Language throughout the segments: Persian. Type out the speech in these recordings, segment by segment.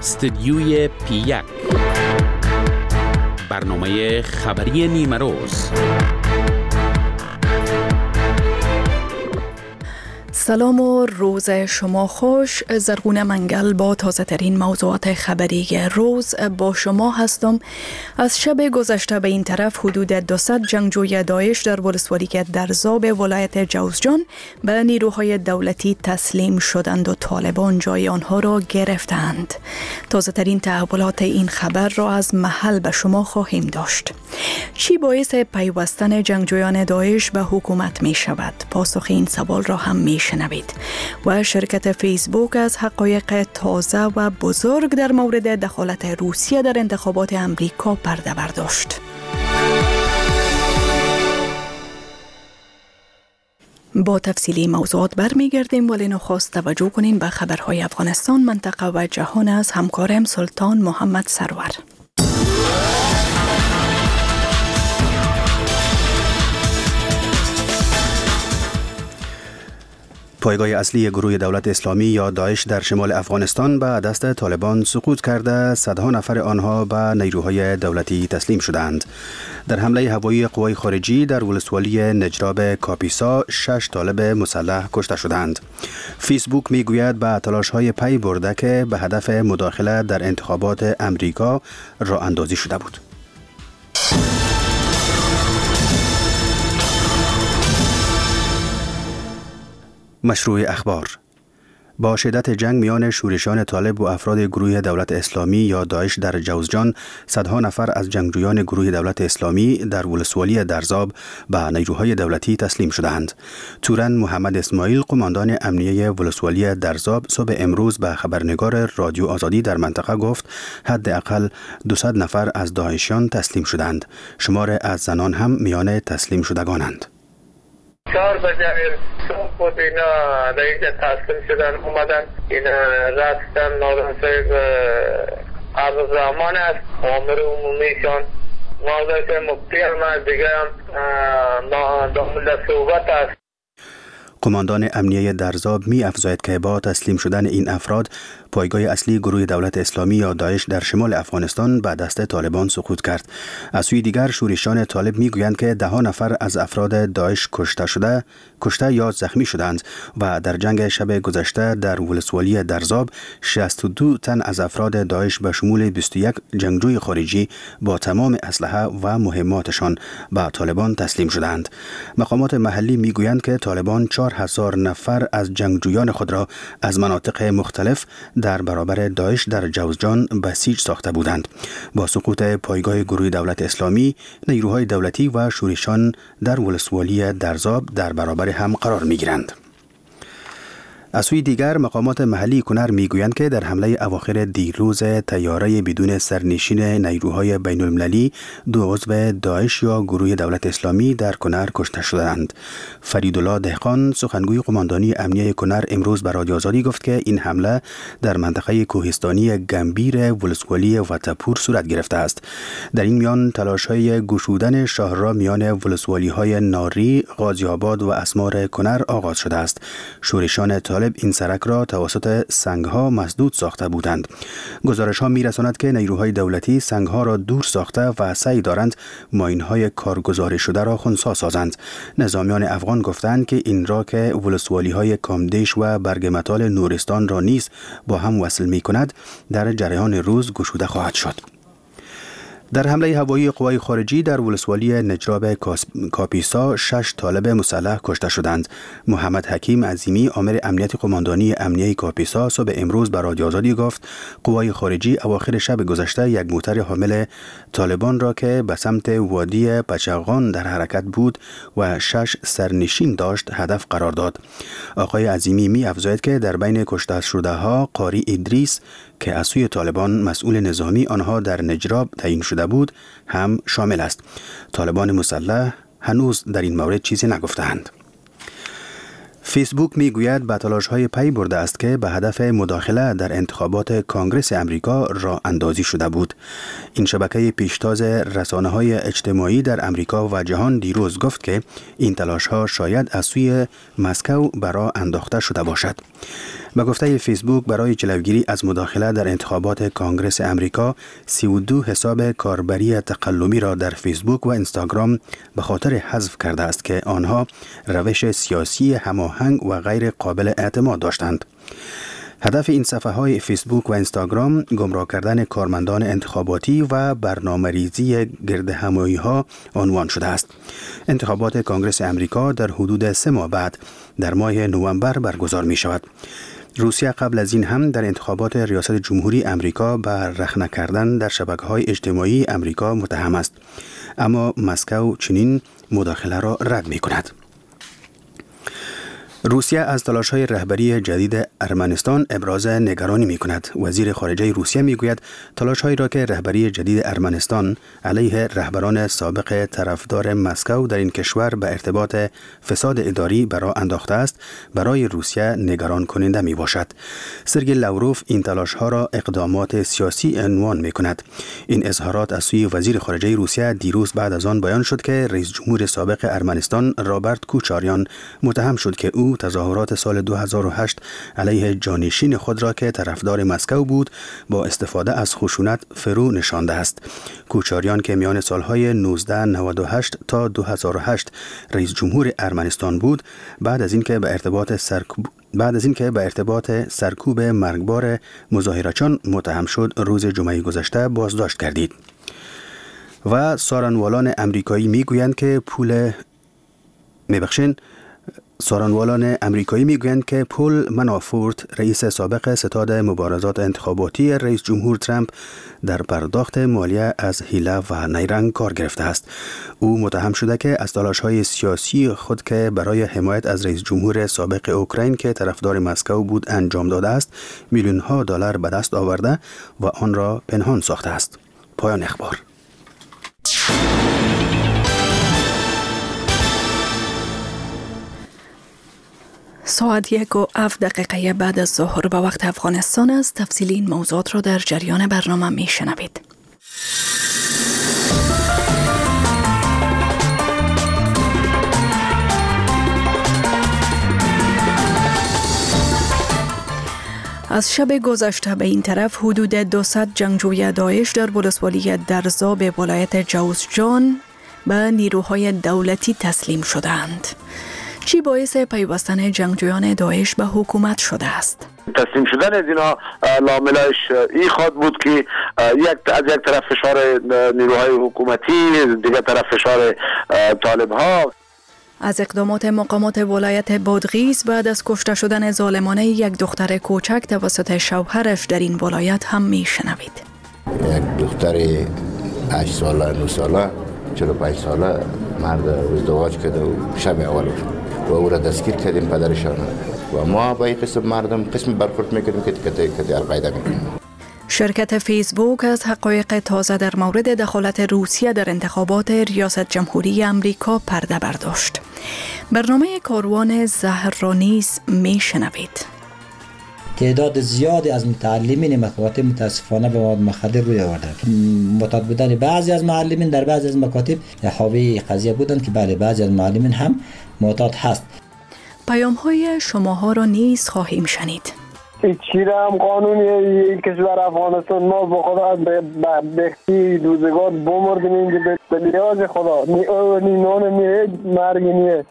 استدیوی پی1 برنامه خبری نیمه روز. سلام و روز شما خوش. زرغونه منگل با تازه ترین موضوعات خبری روز با شما هستم. از شب گذشته به این طرف حدود 200 جنگجوی داعش در ولسوالی درزاب ولایت جوزجان به نیروهای دولتی تسلیم شدند و طالبان جای آنها را گرفتند. تازه ترین تحولات این خبر را از محل به شما خواهیم داشت. چی باعث پیوستن جنگجویان داعش به حکومت می شود؟ پاسخ این سوال را هم می شنوید. و شرکت فیسبوک از حقایق تازه و بزرگ در مورد دخالت روسیه در انتخابات امریکا پرده برداشت. با تفصیلی موضوعات برمیگردیم، ولی نخست توجه کنیم به خبرهای افغانستان، منطقه و جهان از همکارم سلطان محمد سرور. پایگاه اصلی گروه دولت اسلامی یا داعش در شمال افغانستان به دست طالبان سقوط کرده، صدها نفر آنها به نیروهای دولتی تسلیم شدند. در حمله هوایی قوای خارجی در ولسوالی نجراب کاپیسا 6 طالب مسلح کشته شدند. فیسبوک میگوید به تلاش‌های پی برده که به هدف مداخله در انتخابات امریکا راه اندازی شده بود. مشروع اخبار. با شدت جنگ میان شورشیان طالب و افراد گروه دولت اسلامی یا داعش در جوزجان، صدها نفر از جنگجویان گروه دولت اسلامی در ولسوالی درزاب به نیروهای دولتی تسلیم شدند. تورن محمد اسماعیل، قماندان امنیه ولسوالی درزاب، صبح امروز به خبرنگار رادیو آزادی در منطقه گفت حداقل 200 نفر از داعشیان تسلیم شدند. شمار از زنان هم میان تسلیم شدگانند. 4 بجه صبح بود اینا در اینجا تسلیم شدن، اومدن اینا رفتن. ناظر صاحب عبدالرحمن است، آمر عمومیشان. ناظر صاحب مفتی هم از دیگه هم داخل صحبت است. قماندان امنیه درزاب می افزاید که با تسلیم شدن این افراد، پایگاه اصلی گروه دولت اسلامی یا داعش در شمال افغانستان به دست طالبان سقوط کرد. از سوی دیگر شورشیان طالب می گویند که 10 نفر از افراد داعش کشته یا زخمی شدند و در جنگ شب گذشته در ولسوالی درزاب 62 تن از افراد داعش به شمول 21 جنگجوی خارجی با تمام اسلحه و مهماتشان به طالبان تسلیم شدند. مقامات محلی می گویند که طالبان 4000 نفر از جنگجویان خود را از مناطق مختلف در برابر داعش در جوزجان بسیج ساخته بودند. با سقوط پایگاه گروه دولت اسلامی، نیروهای دولتی و شورشیان در ولسوالی درزاب در برابر هم قرار می گیرند. از سوی دیگر مقامات محلی کنر میگویند که در حمله اواخر دیروز طیاره بدون سرنشین نیروهای بین المللی 2 عضو داعش یا گروه دولت اسلامی در کنر کشته شدند. فریدالله دهقان، سخنگوی قماندانی امنیه کنر، امروز به رادیو آزادی گفت که این حمله در منطقه کوهستانی گنبیر ولسوالی وطپور صورت گرفته است. در این میان تلاش‌های گشودن شاهراه میان ولسوالی‌های ناری، غازی آباد و اسمار کنر آغاز شده است. شورشیان طالب این سرک را توسط سنگ‌ها مسدود ساخته بودند. گزارش‌ها می‌رساند که نیروهای دولتی سنگ‌ها را دور ساخته و سعی دارند ماین‌های کارگزاری شده را خنثی سازند. نظامیان افغان گفتند که این را که ولسوالی‌های کامدیش و برگمتال نورستان را نیز با هم وصل می‌کند، در جریان روز گشوده خواهد شد. در حمله هوایی قوای خارجی در ولسوالی نجراب کاپیسا 6 طالب مسلح کشته شدند. محمد حکیم عظیمی، آمر امنیت قماندانی امنیه کاپیسا، صبح امروز به رادیو آزادی گفت قوای خارجی اواخر شب گذشته یک موتر حامل طالبان را که به سمت وادی پچغان در حرکت بود و 6 سرنشین داشت هدف قرار داد. آقای عظیمی می افزاید که در بین کشته شده ها قاری ادریس که از سوی طالبان مسئول نظامی آنها در نجراب تعیین شده بود هم شامل است. طالبان مسلح هنوز در این مورد چیزی نگفتند. فیسبوک میگوید به تلاش‌های پی برده است که به هدف مداخله در انتخابات کانگرس امریکا راه اندازی شده بود. این شبکه پیشتاز رسانه‌های اجتماعی در امریکا و جهان دیروز گفت که این تلاش‌ها شاید از سوی مسکو برای انداخته شده باشد. به گفته فیسبوک برای جلوگیری از مداخله در انتخابات کانگرس امریکا 32 حساب کاربری تقلبی را در فیسبوک و اینستاگرام به خاطر حذف کرده است که آنها روش سیاسی هماهنگ و غیر قابل اعتماد داشتند. هدف این صفحه‌های فیسبوک و اینستاگرام گمراه کردن کارمندان انتخاباتی و برنامه‌ریزی گردهمایی‌ها عنوان شده است. انتخابات کانگرس امریکا در حدود 3 ماه بعد در ماه نوامبر برگزار می‌شود. روسیه قبل از این هم در انتخابات ریاست جمهوری امریکا به رخنه کردن در شبکه‌های اجتماعی امریکا متهم است، اما مسکو چنین مداخله را رد می‌کند. روسیه از تلاش‌های رهبری جدید ارمنستان ابراز نگرانی می‌کند. وزیر خارجه روسیه می‌گوید تلاش‌هایی را که رهبری جدید ارمنستان علیه رهبران سابق طرفدار مسکو در این کشور به ارتباط فساد اداری برای انداخته است، برای روسیه نگران کننده میباشد. سرگئی لاوروف این تلاش‌ها را اقدامات سیاسی عنوان می‌کند. این اظهارات از سوی وزیر خارجه روسیه دیروز بعد از آن بیان شد که رئیس جمهور سابق ارمنستان رابرت کوچاریان متهم شد که او تظاهرات سال 2008 علیه جانشین خود را که طرفدار مسکو بود با استفاده از خشونت فرو نشانده است. کوچاریان که میان سالهای 1998 تا 2008 رئیس جمهور ارمنستان بود، بعد از اینکه به ارتباط سرکوب مرگبار مظاهرچیان متهم شد، روز جمعه گذشته بازداشت گردید. و سارنوالان امریکایی میگویند که پول منافورت، رئیس سابق ستاد مبارزات انتخاباتی رئیس جمهور ترامپ، در پرداخت مالیه از حیله و نیرنگ کار گرفته است. او متهم شده که از تلاش‌های سیاسی خود که برای حمایت از رئیس جمهور سابق اوکراین که طرفدار مسکو بود انجام داده است، میلیون‌ها دلار به دست آورده و آن را پنهان ساخته است. پایان اخبار. ساعت 1:07 بعد از ظهر به وقت افغانستان است. تفصیلی این موضوعات را در جریان برنامه می شنوید. از شب گذشته به این طرف حدود 200 جنگجوی داعش در ولسوالی درزا به ولایت جوزجان به نیروهای دولتی تسلیم شدند. چی باعث پیوستن جنگجویان داعش به حکومت شده است؟ تسلیم شدن از اینا لاملایش این خواهد بود که از یک طرف فشار نیروهای حکومتی، دیگر طرف فشار طالب ها. از اقدامات مقامات ولایت بادغیس بعد از کشته شدن ظالمانه یک دختر کوچک توسط شوهرش در این ولایت هم میشنوید. یک دختر 8 ساله 9 ساله 45 ساله مرد ازدواج کرده و شب اول و او را دستگیر کردیم پدرشان و ما با این قسم مردم قسم برخورد میکنیم که کتی پیدا میکنیم. شرکت فیسبوک از حقایق تازه در مورد دخالت روسیه در انتخابات ریاست جمهوری امریکا پرده برداشت. برنامه کاروان زهر را نیز میشنوید. تعداد زیادی از متعلمین مکاتب متاسفانه به مواد مخدر روی آوردند. معتاد بودن بعضی از معلمین در بعضی از مکاتب حاوی قضیه بودند که بله بعضی از معلمین هم معتاد هست. پیام‌های شماها را نیز خواهیم شنید. چیره هم قانونی این کشور افغانستان ما با خدا بختی روزگار بمردیم اینجا به نیاز خدا نی نان نیه مرگ نیه.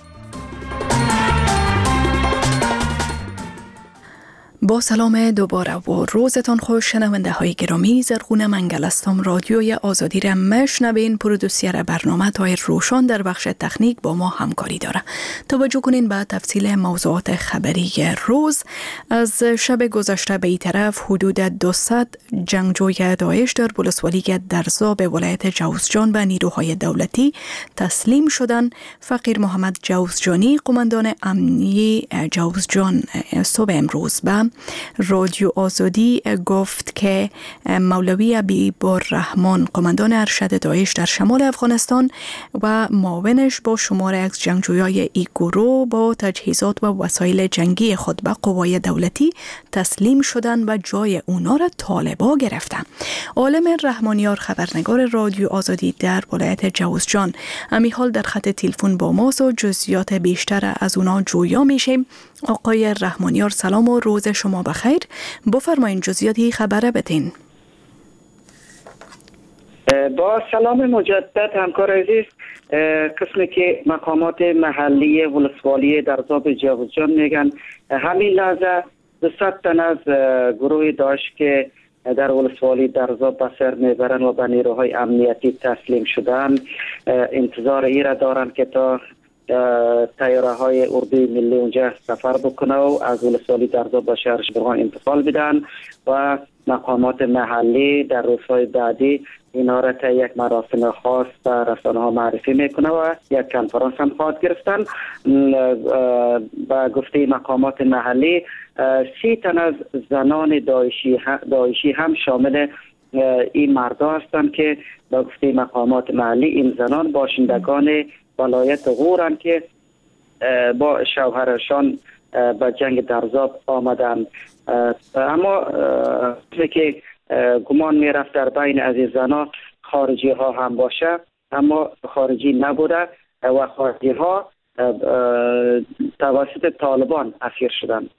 با سلام دوباره و روزتان خوش شنونده های گرامی. زرغونه منگل هستم. رادیوی آزادی را میشنوین. پرودوسر برنامه طاهر روشن در بخش تکنیک با ما همکاری داره. توجه کنین به تفصیل موضوعات خبری روز. از شب گذشته به این طرف حدود 200 جنگجوی داعش در ولسوالی درزا به ولایت جوزجان به نیروهای دولتی تسلیم شدند. فقیر محمد جوزجانی، قماندان امنیه جوزجان، صبح امروز به رادیو آزادی گفت که مولوی حبیب‌الرحمن قماندان ارشد داعش در شمال افغانستان و معاونش با شماری از جنگجویان این گروه با تجهیزات و وسایل جنگی خود به قوای دولتی تسلیم شدن و جای اونا را طالبا گرفتن. عالم رحمانیار خبرنگار رادیو آزادی در ولایت جوزجان امی حال در خط تلفن با ماست و جزئیات بیشتر از اونا جویا میشیم. آقای رحمانیار سلام و روز شما بخیر. بفرمایید جزئیاتی خبره بدین. با سلام مجدد همکار عزیز، قسمی که مقامات محلی ولسوالی درزاب جوزجان میگن همین لحظه 200 تن از گروه داعش که در ولسوالی درزاب به سر میبرن و به نیروهای امنیتی تسلیم شدن انتظار ای را دارن که تا طیاره های اردوی ملی اونجا سفر بکنه و از ولسوالی درزاب به شهر شبرغان انتقال بدن و مقامات محلی در روزهای بعدی اینا را تا یک مراسم خاص به رسانه ها معرفی میکنه و یک کنفرانس هم خواهد گرفتن. با گفته مقامات محلی 30 تن از زنان داعشی هم شامل این مردا هستند که با گفته مقامات محلی این زنان باشندگان ولایت غورن که با شوهرشان به جنگ درزاب آمدن. اما که گمان میرفت در بین از این زنان خارجی ها هم باشه، اما خارجی نبوده و خارجی ها توسط طالبان اسیر شدند.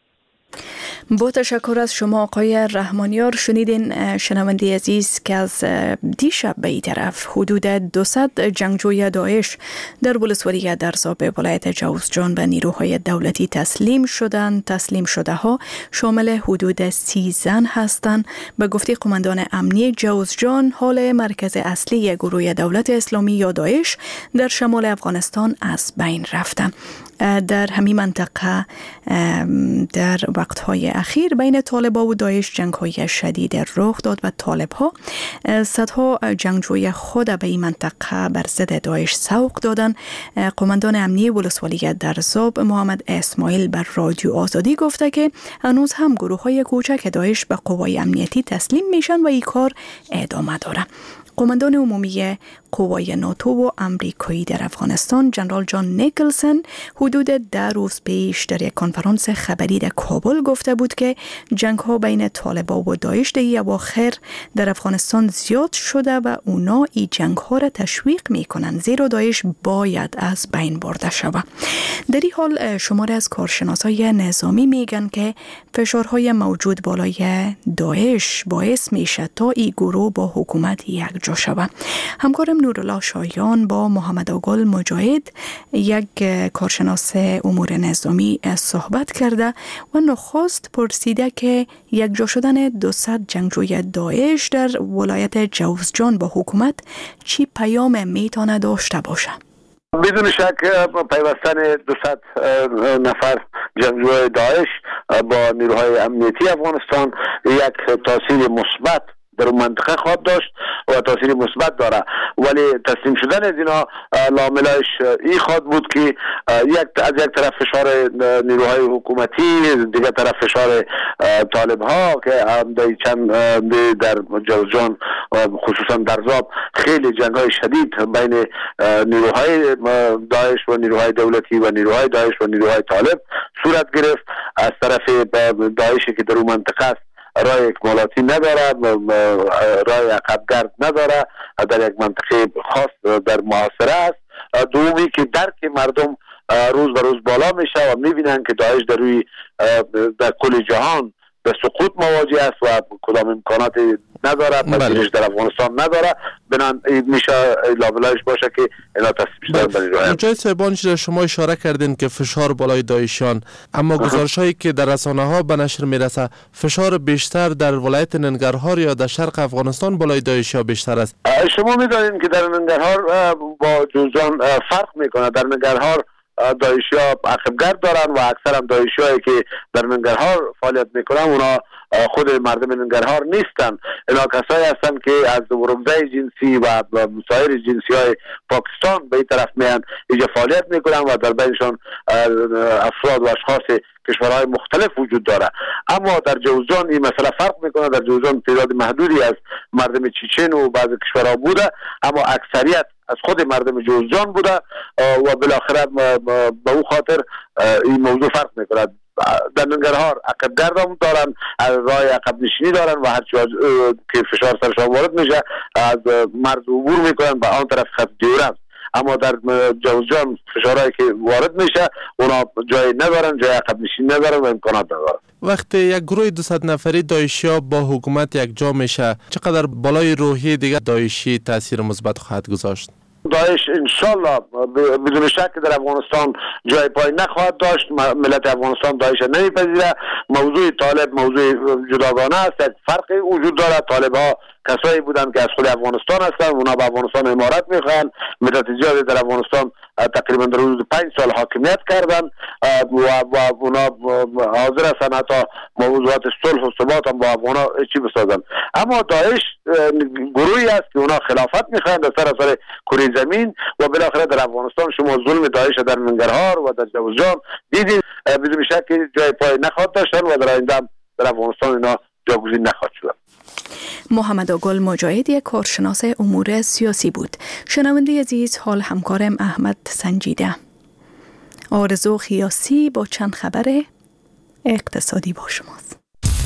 با تشکر از شما آقای رحمانیار. شنیدین شنونده عزیز که از دیشب به این طرف حدود 200 جنگجوی داعش در ولسوالی درزاب ولایت جوزجان به نیروهای دولتی تسلیم شدند. تسلیم شده ها شامل حدود 30 زن هستند. به گفته قماندان امنی جوزجان حال مرکز اصلی گروه دولت اسلامی یا داعش در شمال افغانستان از بین رفته. در همین منطقه در وقتهای اخیر بین طالبان و داعش جنگ‌های شدید رخ داد و طالب‌ها صدها جنگجوی خود به این منطقه بر ضد داعش سوق دادند. قماندان امنی ولسوالی درزاب محمد اسماعیل بر رادیو آزادی گفته که هنوز هم گروه‌های کوچک داعش به قوای امنیتی تسلیم میشن و این کار ادامه داره. قماندان عمومی قوای ناتو و امریکایی در افغانستان جنرال جان نیکلسن حدود 10 روز پیش در یک کنفرانس خبری در کابل گفته بود که جنگ ها بین طالبان و داعش در اواخر در افغانستان زیاد شده و اونا این جنگ ها را تشویق میکنن، زیرا داعش باید از بین برده شود. در این حال شماری از کارشناسای نظامی میگن که فشارهای موجود بالای داعش باعث میشه تا این گروه با حکومت یک جا شود. همکارم نورالله شایان با محمد آقل مجاهد یک کارشناس امور نظامی صحبت کرده و نخست پرسیده که یک جا شدن 200 جنگجوی داعش در ولایت جوزجان با حکومت چی پیام میتونه داشته باشه؟ بدون شک پیوستن 200 نفر جنگجوی داعش با نیروهای امنیتی افغانستان یک تاثیر مثبت در منطقه خواهد داشت و تاثیر مثبت داره، ولی تسلیم شدن از اینا لاملایش این خواهد بود که از یک طرف فشار نیروهای حکومتی، دیگر طرف فشار طالب ها که در جوزجان خصوصا درزاب خیلی جنگ های شدید بین نیروهای داعش و نیروهای دولتی و نیروهای داعش و نیروهای طالب صورت گرفت. از طرف داعشی که در اون منطقه است رای اکمالاتی نداره، رای عقبگرد نداره، در یک منطقه خاص در محاصره است. دومی که درک مردم روز به روز بالا میشه و میبینن که داعش در کل جهان به سقوط مواجه است و کدام امکانات نداره، پذیرش در افغانستان نداره. بنان میشه لابلایش باشه که اینا تصمیم شدن برای مجاهد صاحبان شما اشاره کردین که فشار بالای داعشیان، اما گزارش هایی که در رسانه ها به نشر میرسه فشار بیشتر در ولایت ننگرهار یا در شرق افغانستان بالای داعشی ها بیشتر است. شما میدونید که در ننگرهار با جوزجان فرق میکنه. در ننگرهار داعشی‌ها عقب‌گرد دارن و اکثر هم داعشی‌هایی که در ننگرهار فعالیت میکنن اونا خود مردم ننگرهار نیستن. اینا کسایی هستن که از ورگزای جنسی و سایر جنسی‌های پاکستان به این طرف میان اینجا فعالیت میکنن و در بینشان افراد و اشخاص کشورهای مختلف وجود داره. اما در جوزجان این مسئله فرق میکنه. در جوزجان تعداد محدودی از مردم چچن و بعضی کشورها بوده، اما اکثریت از خود مردم جوزجان بوده و بالاخره به او خاطر این موضوع فرق میکنه. در ننگرهار عقب‌گرد هم دارن، راه عقب نشینی دارن و هر که فشار سرشان وارد میشه از مرز عبور میکنن به آن طرف خط دیورند. اما در جوزجان فشارهایی که وارد میشه اونا جای ندارن، جای عقب نشینی ندارن و امکانات ندارن. وقتی یک گروه 200 نفری داعشی‌ها با حکومت یک جا میشه، چقدر بالای روحیه دیگر داعشی تاثیر مثبت خواهد گذاشت؟ داعش انشالله بدون شک در افغانستان جای پای نخواهد داشت. ملت افغانستان داعش نمیپذیره. موضوع طالب موضوع جداگانه است. یک فرقی وجود داره. طالب ها کسایی بودن که از خود افغانستان هستن، اونا به افغانستان امارت میخوان. مدت زیادی در افغانستان تقریبا در حدود 5 سال حاکمیت کردن و اونا حاضر هستن حتی موضوعات صلح و ثبات هم با افغانا چی بسازن. اما داعش گروهی است که اونا خلافت میخوان در سراسر کره زمین و بالاخره در افغانستان شما ظلم داعش در ننگرهار و در جوزجان دیدید. بدون شک جای پای نخواهد داشتن و در آینده در افغانستان اینا جاگزین نخواهد شد. محمد آقل مجاهد یک کارشناس امور سیاسی بود. شنونده عزیز، حال همکارم احمد سنجیده. آرزو خیاسی با چند خبر اقتصادی با شماست.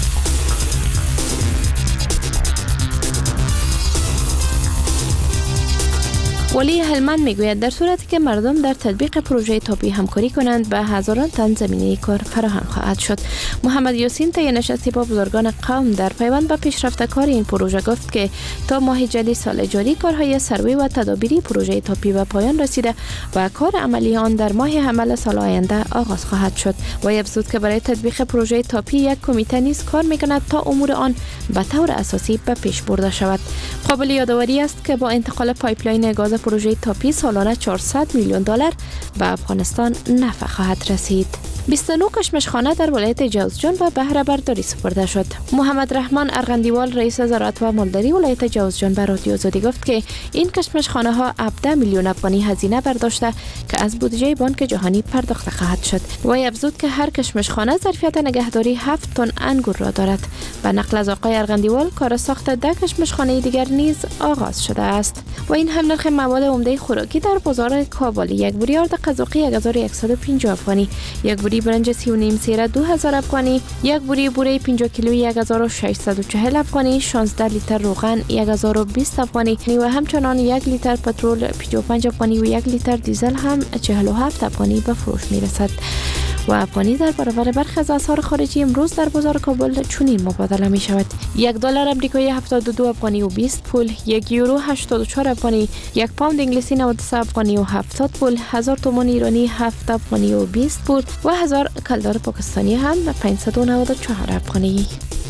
ولی هلمند میگوید در صورتی که مردم در تطبیق پروژه تاپی همکاری کنند به هزاران تن زمینه کار فراهم خواهد شد. محمد یاسین طی نشستی با بزرگان قوم در پیوند به پیشرفت کار این پروژه گفت که تا ماه جلی سال جاری کارهای سروی و تدابیری پروژه تاپی به پایان رسیده و کار عملی آن در ماه حمل سال آینده آغاز خواهد شد. و افزود که برای تطبیق پروژه تاپی یک کمیته نیز کار میکند تا امور آن به طور اساسی به پیش برده شود. قابل یادآوری است که با انتقال پایپلاین گاز پروژه تاپی سالانه 400 میلیون دلار به افغانستان نفع خواهد رسید. 29 کشمشخانه در ولایت جوزجان به بهره برداری سپرده شد. محمد رحمان ارغندیوال رئیس زراعت و مالداری ولایت جوزجان به رادیو آزادی گفت که این کشمشخانه ها 17 میلیون افغانی هزینه برداشته که از بودجه بانک جهانی پرداخته خواهد شد. و افزود که هر کشمشخانه ظرفیت نگهداری 7 تن انگور را دارد. به نقل از آقای ارغندیوال کار ساخت 10 کشمشخانه دیگر نیز آغاز شده است. و این هم نرخ مواد عمده خوراکی در بازار کابل: یک بوری آرد قزاقی 1150 افغانی، یک بوری برنج 39 سیره 2000 افغانی، یک بوری بوره 50 کیلویی 1640 افغانی، 16 لیتر روغن 1020 افغانی و همچنان 1 لیتر پترول 55 افغانی و 1 لیتر دیزل هم 47 افغانی به فروش میرسد. و افغانی در برابر برخی از اسعار خارجی امروز در بازار کابل چنین مبادله می شود: یک دلار آمریکایی 72 افغانی و 20 پول، یک یورو 84 افغانی، یک پوند انگلیسی 93 افغانی و 70 پول، 1000 تومان ایرانی 7 افغانی و 20 پول و 1000 کلدار پاکستانی هم 594 افغانی.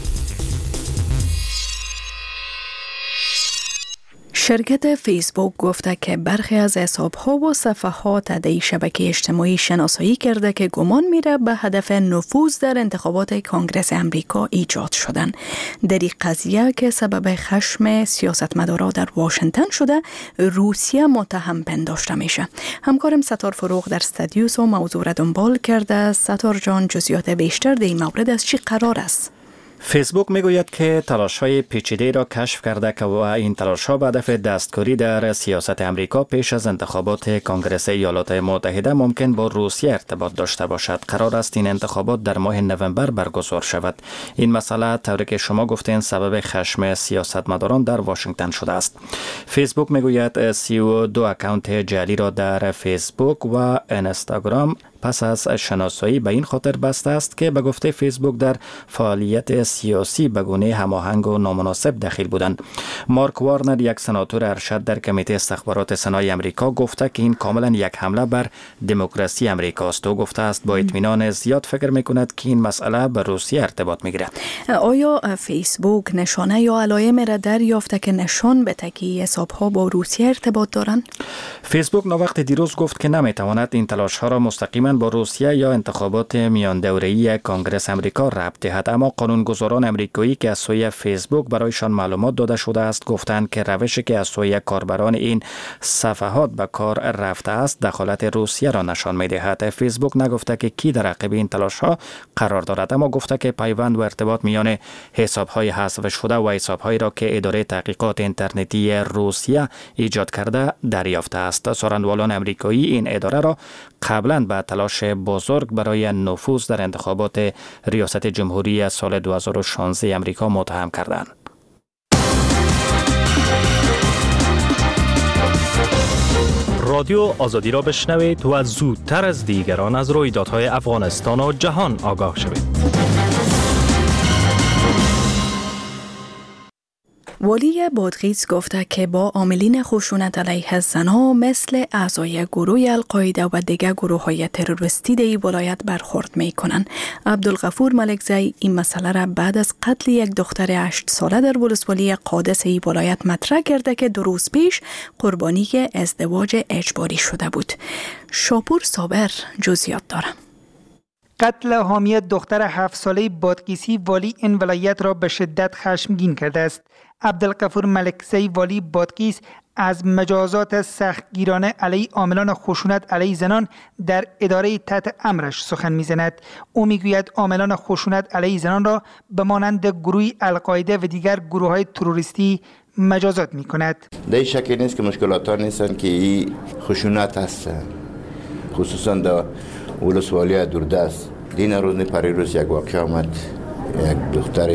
شرکت فیسبوک گفته که برخی از حساب‌ها و صفحات در شبکه اجتماعی شناسایی کرده که گمان میره به هدف نفوذ در انتخابات کنگره امریکا ایجاد شدن. در این قضیه که سبب خشم سیاستمداران در واشنگتن شده، روسیه متهم پنداشته میشه. همکارم ستار فروغ در استودیوس و موضوع را دنبال کرده. ستار جان، جزئیات بیشتر در این مورد از چی قرار است؟ فیسبوک میگوید که تلاش‌های پیچیده را کشف کرده که این تلاش‌ها به هدف دستکاری در سیاست امریکا پیش از انتخابات کنگره ایالات متحده ممکن با روسیه ارتباط داشته باشد. قرار است این انتخابات در ماه نوامبر برگزار شود. این مسئله طوری که شما گفتین سبب خشم سیاستمداران در واشنگتن شده است. فیسبوک میگوید 32 اکانت جعلی را در فیسبوک و اینستاگرام پس از شناسایی به این خاطر بسته است که به گفته فیسبوک در فعالیت سیاسی به گونه هماهنگ و نامناسب دخیل بودند. مارک وارنر، یک سناتور ارشد در کمیته استخبارات سنای امریکا، گفته که این کاملا یک حمله بر دموکراسی امریکا است و گفته است با اطمینان زیاد فکر میکند که این مسئله به روسیه ارتباط میگیرد. آیا فیسبوک نشانه یا علائم را دریافته که نشان بده که حساب‌ها با روسیه ارتباط دارند؟ فیسبوک وقت دیروز گفت که نمیتواند این تلاش‌ها را مستقیما با روسیه یا انتخابات میان دوره‌ای کنگره امریکا ربط دهد، اما قانونگذاران امریکایی که از سوی فیسبوک برایشان معلومات داده شده است گفتند که روشی که از سوی کاربران این صفحات به کار رفته است دخالت روسیه را نشان می‌دهد. فیسبوک نگفته که کی در عقب این تلاش‌ها قرار دارد، اما گفته که پیوند و ارتباط میان حساب‌های حذف شده و حساب‌هایی را که اداره تحقیقات اینترنتی روسیه ایجاد کرده دریافته است. سخنرانان امریکایی این اداره را قبلا به تلاش بزرگ برای نفوذ در انتخابات ریاست جمهوری سال 2016 امریکا متهم کردند. رادیو آزادی را بشنوید و زودتر از دیگران از رویدادهای افغانستان و جهان آگاه شوید. والی بادغیس گفته که با عاملین خشونت علیه زنها مثل اعضای گروه القاعده و دیگر گروه‌های تروریستی در ولایت برخورد می‌کنند. عبدالغفور ملکزی این مسئله را بعد از قتل یک دختر 8 ساله در ولسوالی قادس ای ولایت مطرح کرده که 2 روز پیش قربانی ازدواج اجباری شده بود. شاپور صابر جزئیات داره. قتل حامی دختر 7 ساله بادغیسی والی این ولایت را به شدت خشمگین کرده است. عبدالغفور ملکزی والی بادغیس از مجازات سختگیرانه علیه عاملان خشونت علیه زنان در اداره تحت امرش سخن می‌زند. او میگوید عاملان خشونت علیه زنان را به مانند گروه القاعده و دیگر گروه‌های تروریستی مجازات می‌کند. در شکی نیست که مشکلات ها نیستن که این خشونت هست، خصوصا در ولسوالی دوردست. دین روز پریروز یک واقعه آمد، یک دختر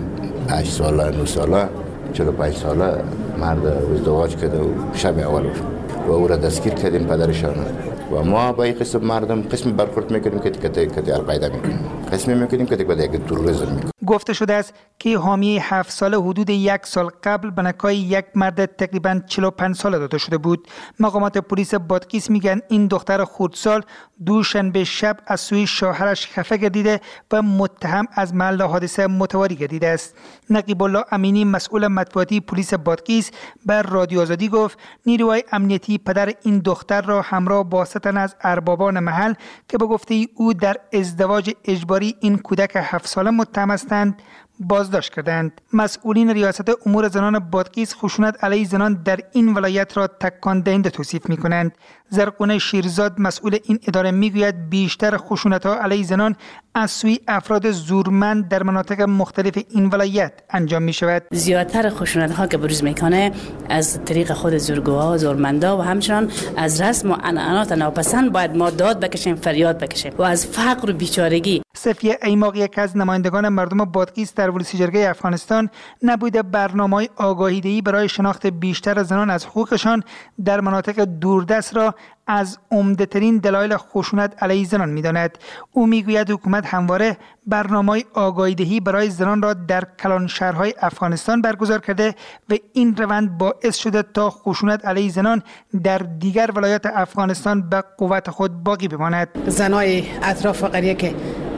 8 ساله 9 ساله 45 ساله مرد ازدواج کرده و شب اول و او را دستگیر کردیم پدرشان و ما با این قسم مردم قسم برخورد میکنیم که کتی القاعده میکنیم، قسمی میکنیم که یک تروریسم میکنیم. گفته شده است که حامی 7 ساله حدود 1 سال قبل به نکای یک مرد تقریباً 45 ساله داده شده بود. مقامات پلیس بادغیس میگن این دختر خردسال دوشنبه شب از سوی شوهرش خفه گردیده و متهم از محل حادثه متواری گردیده است. نقیب الله امینی مسئول مطبوعاتی پلیس بادغیس بر رادیو آزادی گفت نیروهای امنیتی پدر این دختر را همراه با ستن از اربابان محل که به گفته او در ازدواج اجباری این کودک 7 ساله متهم هستند بازداشت کردند. مسئولین ریاست امور زنان بادغیس خشونت علیه زنان در این ولایت را تکان دهنده توصیف می‌کنند. زرقونه شیرزاد مسئول این اداره میگوید بیشتر خشونت‌ها علیه زنان از سوی افراد زورمند در مناطق مختلف این ولایت انجام می‌شود. زیادتر خشونت‌ها که بروز می‌کنه از طریق خود زورگوها، زورمندا و همچنان از رسم و عنعنات ناپسند باید ما داد بکشیم، فریاد بکشیم و از فقر و بیچارگی. صفیه ایماقی یک از نمایندگان مردم بادغیس در ولسی جرگه افغانستان نبوده برنامه‌های آگاهی‌دهی برای شناخت بیشتر زنان از حقوقشان در مناطق دوردست را از عمده‌ترین دلایل خشونت علیه زنان می‌داند. او میگوید حکومت همواره برنامه‌های آگاهی‌دهی برای زنان را در کلان شهرهای افغانستان برگزار کرده و این روند باعث شده تا خشونت علیه زنان در دیگر ولایات افغانستان به قوت خود باقی بماند. زنای اطراف قریه که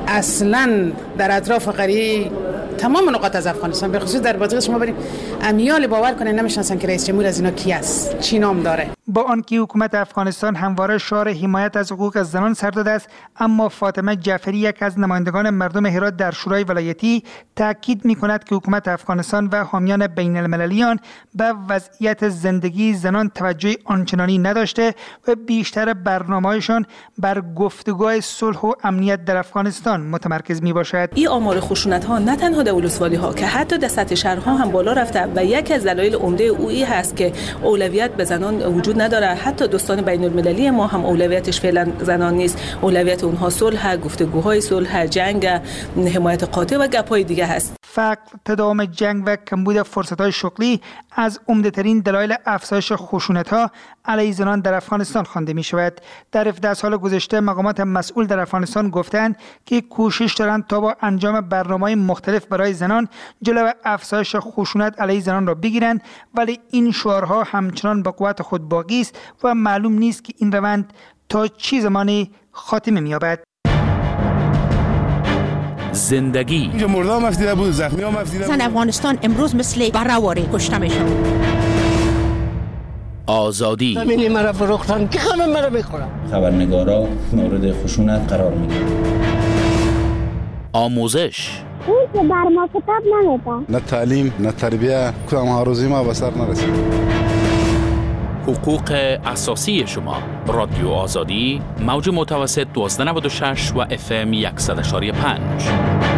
اصلاً در اطراف قریه تمام نقاط از افغانستان به خصوص در بادغیس شما بریم امیال باور کنین نمیشناسن که رئیس جمهور از اینا کی است، چی نام داره. با آنکه حکومت افغانستان همواره شعار حمایت از حقوق زنان سر داده است، اما فاطمه جعفری یک از نمایندگان مردم هرات در شورای ولایتی تاکید می‌کند که حکومت افغانستان و حامیان بین المللیان به وضعیت زندگی زنان توجه آنچنانی نداشته و بیشتر برنامه‌هایشان بر گفتگوهای صلح و امنیت در افغانستان متمرکز می‌باشد. این آمار خشونت‌ها نه تنها در ولسوالی‌ها که حتی در سطح شهرها هم بالا رفته و یکی از دلایل عمده او هست که اولویت به زنان وجود نداره. حتی دوستان بین المللی ما هم اولویتش فعلا زنان نیست. اولویت اونها صلح، گفتگوهای صلح، جنگ، حمایت قاطع و گپ‌های دیگه هست. فقر، تداوم جنگ و کمبود فرصت‌های شغلی از عمده‌ترین دلایل افزایش خشونت‌ها علیه زنان در افغانستان خوانده می‌شود. در 17 سال گذشته مقامات مسئول در افغانستان گفتند که کوشش دارند تا با انجام برنامه‌های مختلف برای زنان جلوی افزایش خشونت علیه زنان را بگیرند، ولی این شعارها همچنان به قوت خود باقی است و معلوم نیست که این روند تا چه زمانی خاتمه می‌یابد. زندگی اینجا مردم مفتیده بود، زخمی ها مفتیده بود. زن افغانستان امروز مثل برآوری کشته میشن. آزادی زمینی مرا فروختن که همه مرا میخورن. خبرنگارا مورد خشونت قرار میگیرن. آموزش اون که بر ما کتاب نمیده. نه تعلیم نه تربیه، کدام هاروزی ما به سر نرسید. حقوق اساسی شما. رادیو آزادی، موج متوسط 1296 و FM 100.5.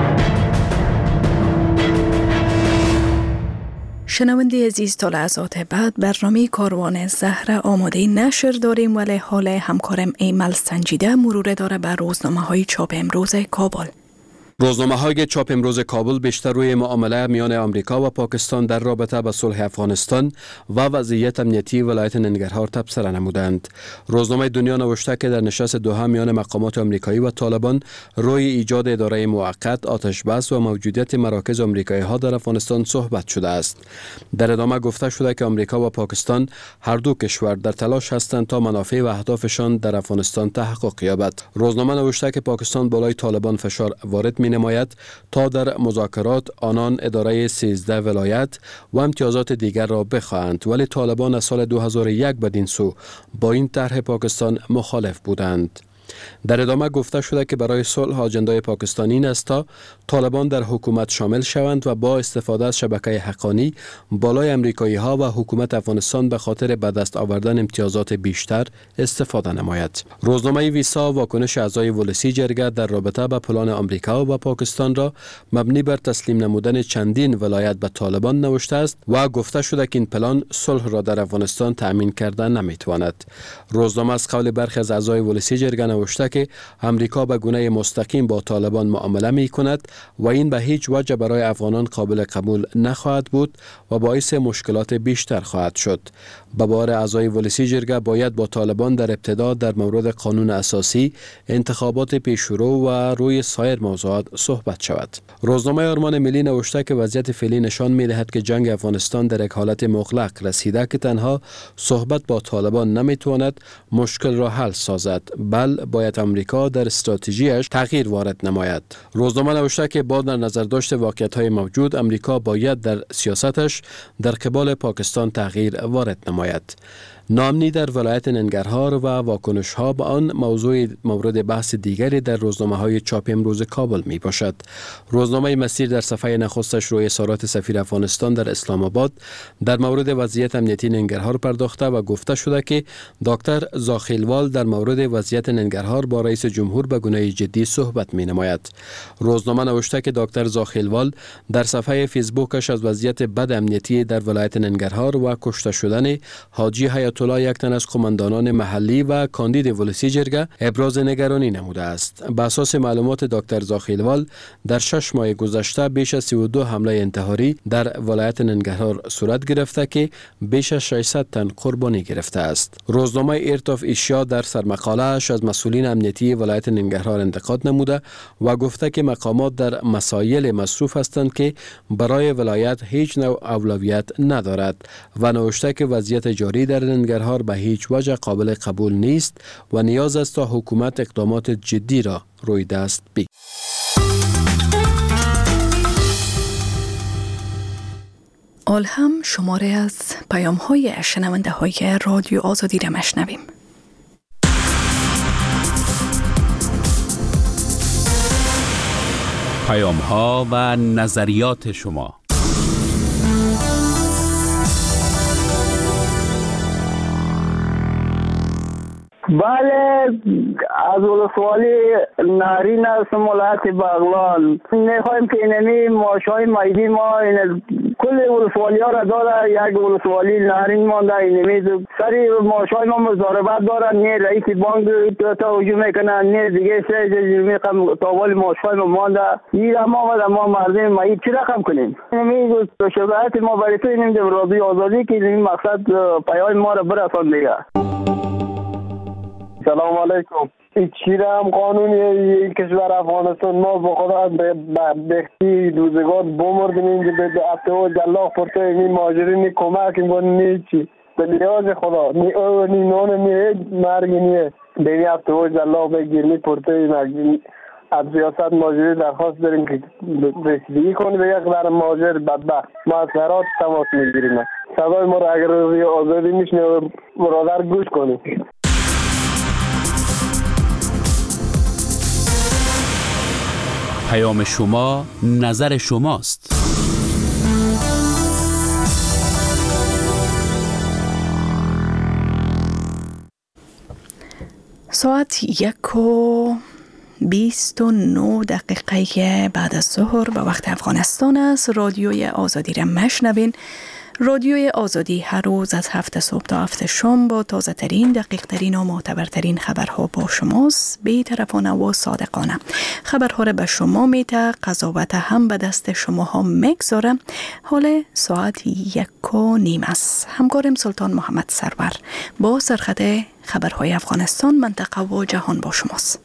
شنونده عزیز، تا لحظات بعد برنامه کاروان زهره آماده نشر داریم، ولی حال همکارم ایمل سنجیده مرور داره بر روزنامه‌های چاپ امروز کابل. روزنامه‌های چاپ امروز کابل بیشتر روی معامله میان آمریکا و پاکستان در رابطه با صلح افغانستان و وضعیت امنیتی ولایت ننگرهار تبصره نمودند. روزنامه دنیا نوشته که در نشست دوحه میان مقامات آمریکایی و طالبان روی ایجاد اداره موقت، آتش بس و موجودیت مراکز آمریکایی‌ها در افغانستان صحبت شده است. در ادامه گفته شده که آمریکا و پاکستان هر دو کشور در تلاش هستند تا منافع و اهدافشان در افغانستان تحقق یابد. روزنامه نوشته که پاکستان بالای طالبان فشار وارد نماید تا در مذاکرات آنان اداره 13 ولایت و امتیازات دیگر را بخواهند، ولی طالبان از سال 2001 بدین سو با این طرح پاکستان مخالف بودند. در ادامه گفته شده که برای صلح اجندای پاکستانی این است تا طالبان در حکومت شامل شوند و با استفاده از شبکه حقانی بالای امریکایی ها و حکومت افغانستان به خاطر به دست آوردن امتیازات بیشتر استفاده نماید. روزنامه ویسا واکنش اعضای ولسی جرگه در رابطه با پلان آمریکا و پاکستان را مبنی بر تسلیم نمودن چندین ولایت به طالبان نوشته است و گفته شده که این پلان صلح را در افغانستان تأمین کرده نمیتواند. روزنامه از قول برخی از اعضای ولسی جرگه نوشته که امریکا به گونه مستقیم با طالبان معامله می کند و این به هیچ وجه برای افغانان قابل قبول نخواهد بود و باعث مشکلات بیشتر خواهد شد. به باور اعضای ولسی جرگه باید با طالبان در ابتدا در مورد قانون اساسی، انتخابات پیشرو و روی سایر موضوعات صحبت شود. روزنامه آرمان ملی نوشته که وضعیت فعلی نشان می دهد که جنگ افغانستان در یک حالت مغلق رسیده که تنها صحبت با طالبان نمی تواند مشکل را حل سازد، بل باید امریکا در استراتژیش تغییر وارد نماید. روزنامه نوشته که با در نظر داشت واقعیت‌های موجود، امریکا باید در سیاستش در قبال پاکستان تغییر وارد نماید. ناامنی در ولایت ننگرهار و واکنش ها به آن موضوع مورد بحث دیگری در روزنامه های چاپ امروز کابل می باشد. روزنامه مسیر در صفحه نخستش روی اظهارات سفیر افغانستان در اسلام آباد در مورد وضعیت امنیتی ننگرهار پرداخته و گفته شده که دکتر زاخیلوال در مورد وضعیت ننگرهار با رئیس جمهور به گونه جدی صحبت می نماید. روزنامه نوشته که دکتر زاخیلوال در صفحه فیسبوکش از وضعیت بد امنیتی در ولایت ننگرهار و کشته شدن حاجی حیات الله، یک تن از قماندانان محلی و کاندید ولسی جرگه، ابراز نگرانی نموده است. به اساس معلومات دکتر زاخیلوال در 6 ماه گذشته بیش از 32 حمله انتحاری در ولایت ننگرهار صورت گرفته که بیش از 600 تن قربانی گرفته است. روزنامه ایرتاف ایشیا در سرمقاله‌اش از مسئولین امنیتی ولایت ننگرهار انتقاد نموده و گفته که مقامات در مسائل مصروف هستند که برای ولایت هیچ نوع اولویت ندارد و نوشته که وضعیت جاری در ننگرهار به هیچ وجه قابل قبول نیست و نیاز است تا حکومت اقدامات جدی را روی دست بگیرد. آل هم شماره از پیام های شنونده های رادیو آزادی را مشنویم. پیام ها و نظریات شما. بله، از ولسوالی نهرین هستم ولایت بغلان. میخوایم که اینمی ماشای مایدی ما کل ولسوالی ها را داره، یک ولسوالی نهرین مانده، اینمی سری ماشای ما مزاربت داره، نه رئیس بانک تا هجوم میکنه، نه دیگه سه جزیمی کم تاوال ماشای ما مانده. این ما مردم مایید چی رقم کنیم؟ اینمی شباهت ما برای تو اینمی رادیو آزادی که اینمی مقصد پیام ما را برسان دیگه. سلام علیکم. چیرم قانونی کشور افغانستان ما با خدا بختی روزگار بمردیم اینجا به هفته و جلاق پرته این ماجرین کمک این نیچی به نیاز خدا نی نون نی مرگی نیه به این هفته و جلاق بگیرنی پرته این از سیاست ماجری درخواست داریم که رسیدگی کنی به یک در ماجر بدبخت ما از هرات تماس میگیریم. صدای ما را اگر آزادی میشنه برادر گوش کنیم. پیام شما نظر شماست. ساعت 1:29 بعد از ظهر به وقت افغانستان است. رادیوی آزادی را مشنوین. رادیوی آزادی هر روز از 7 صبح تا 7 شام با تازه ترین، دقیق ترین و معتبرترین خبرها با شماست، بی‌طرفانه و صادقانه. خبرها را به شما میته، قضاوت هم به دست شماها میگذاره. حال ساعت 1:30 است. همکارم سلطان محمد سرور با سرخط خبرهای افغانستان، منطقه و جهان با شماست.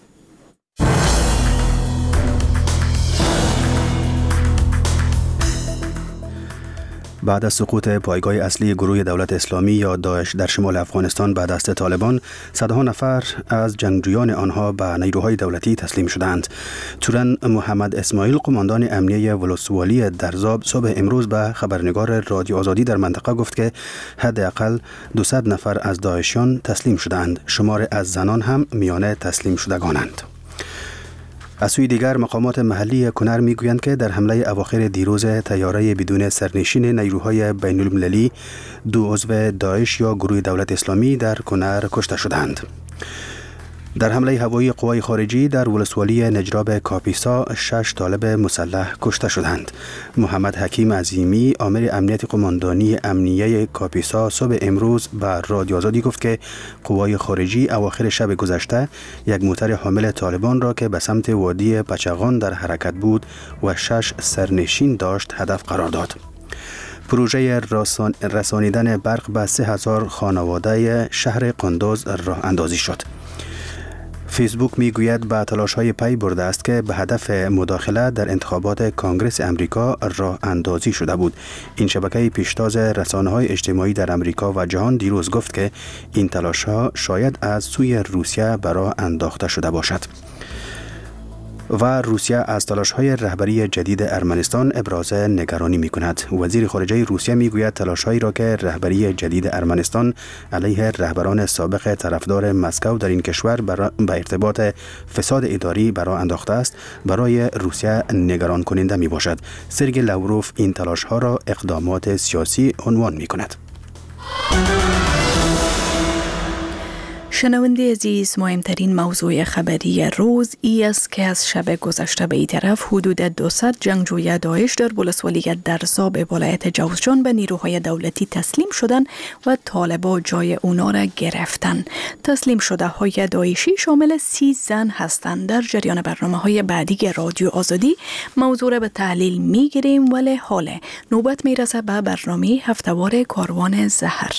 بعد از سقوط پایگاه اصلی گروه دولت اسلامی یا داعش در شمال افغانستان به دست طالبان، صدها نفر از جنگجویان آنها به نیروهای دولتی تسلیم شدند. تورن محمد اسماعیل، قماندان امنیه ولسوالی درزاب، صبح امروز به خبرنگار رادیو آزادی در منطقه گفت که حداقل 200 نفر از داعشیان تسلیم شدند. شمار از زنان هم میان تسلیم شدگانند. از سوی دیگر مقامات محلی کنر میگویند که در حمله اواخر دیروز طیاره بدون سرنشین نیروهای بین المللی 2 عضو داعش یا گروه دولت اسلامی در کنر کشته شدند. در حمله هوایی قوای خارجی در ولسوالی نجراب کاپیسا 6 طالب مسلح کشته شدند. محمد حکیم عظیمی، آمر امنیت قماندانی امنیه کاپیسا، صبح امروز به رادیو آزادی گفت که قوای خارجی اواخر شب گذشته یک موتر حامل طالبان را که به سمت وادی پچغان در حرکت بود و 6 سرنشین داشت هدف قرار داد. پروژه رسانیدن برق به 3000 خانواده شهر قندوز راه اندازی شد. فیسبوک میگوید به تلاش‌های پی برده است که به هدف مداخله در انتخابات کانگرس امریکا راه اندازی شده بود. این شبکه پیشتاز رسانه‌های اجتماعی در امریکا و جهان دیروز گفت که این تلاش‌ها شاید از سوی روسیه به راه انداخته شده باشد. و روسیه از تلاش‌های رهبری جدید ارمنستان ابراز نگرانی می‌کند. وزیر خارجه روسیه می‌گوید تلاش‌هایی را که رهبری جدید ارمنستان علیه رهبران سابق طرفدار مسکو در این کشور به ارتباط فساد اداری برای انداخته است، برای روسیه نگران کننده میباشد. سرگئی لاوروف این تلاش‌ها را اقدامات سیاسی عنوان می‌کند. شنونده عزیز، مهمترین موضوع خبری روز ای است که از شب گذشته به این طرف حدود 200 جنگجوی داعش در ولسوالی درزاب ولایت جوزجان به نیروهای دولتی تسلیم شدند و طالبان جای اونا را گرفتن. تسلیم شده های داعشی شامل 30 زن هستند. در جریان برنامه‌های بعدی رادیو آزادی موضوع را به تحلیل می‌گیریم، ولی حال نوبت میرسه به برنامه هفته‌وار کاروان زهر.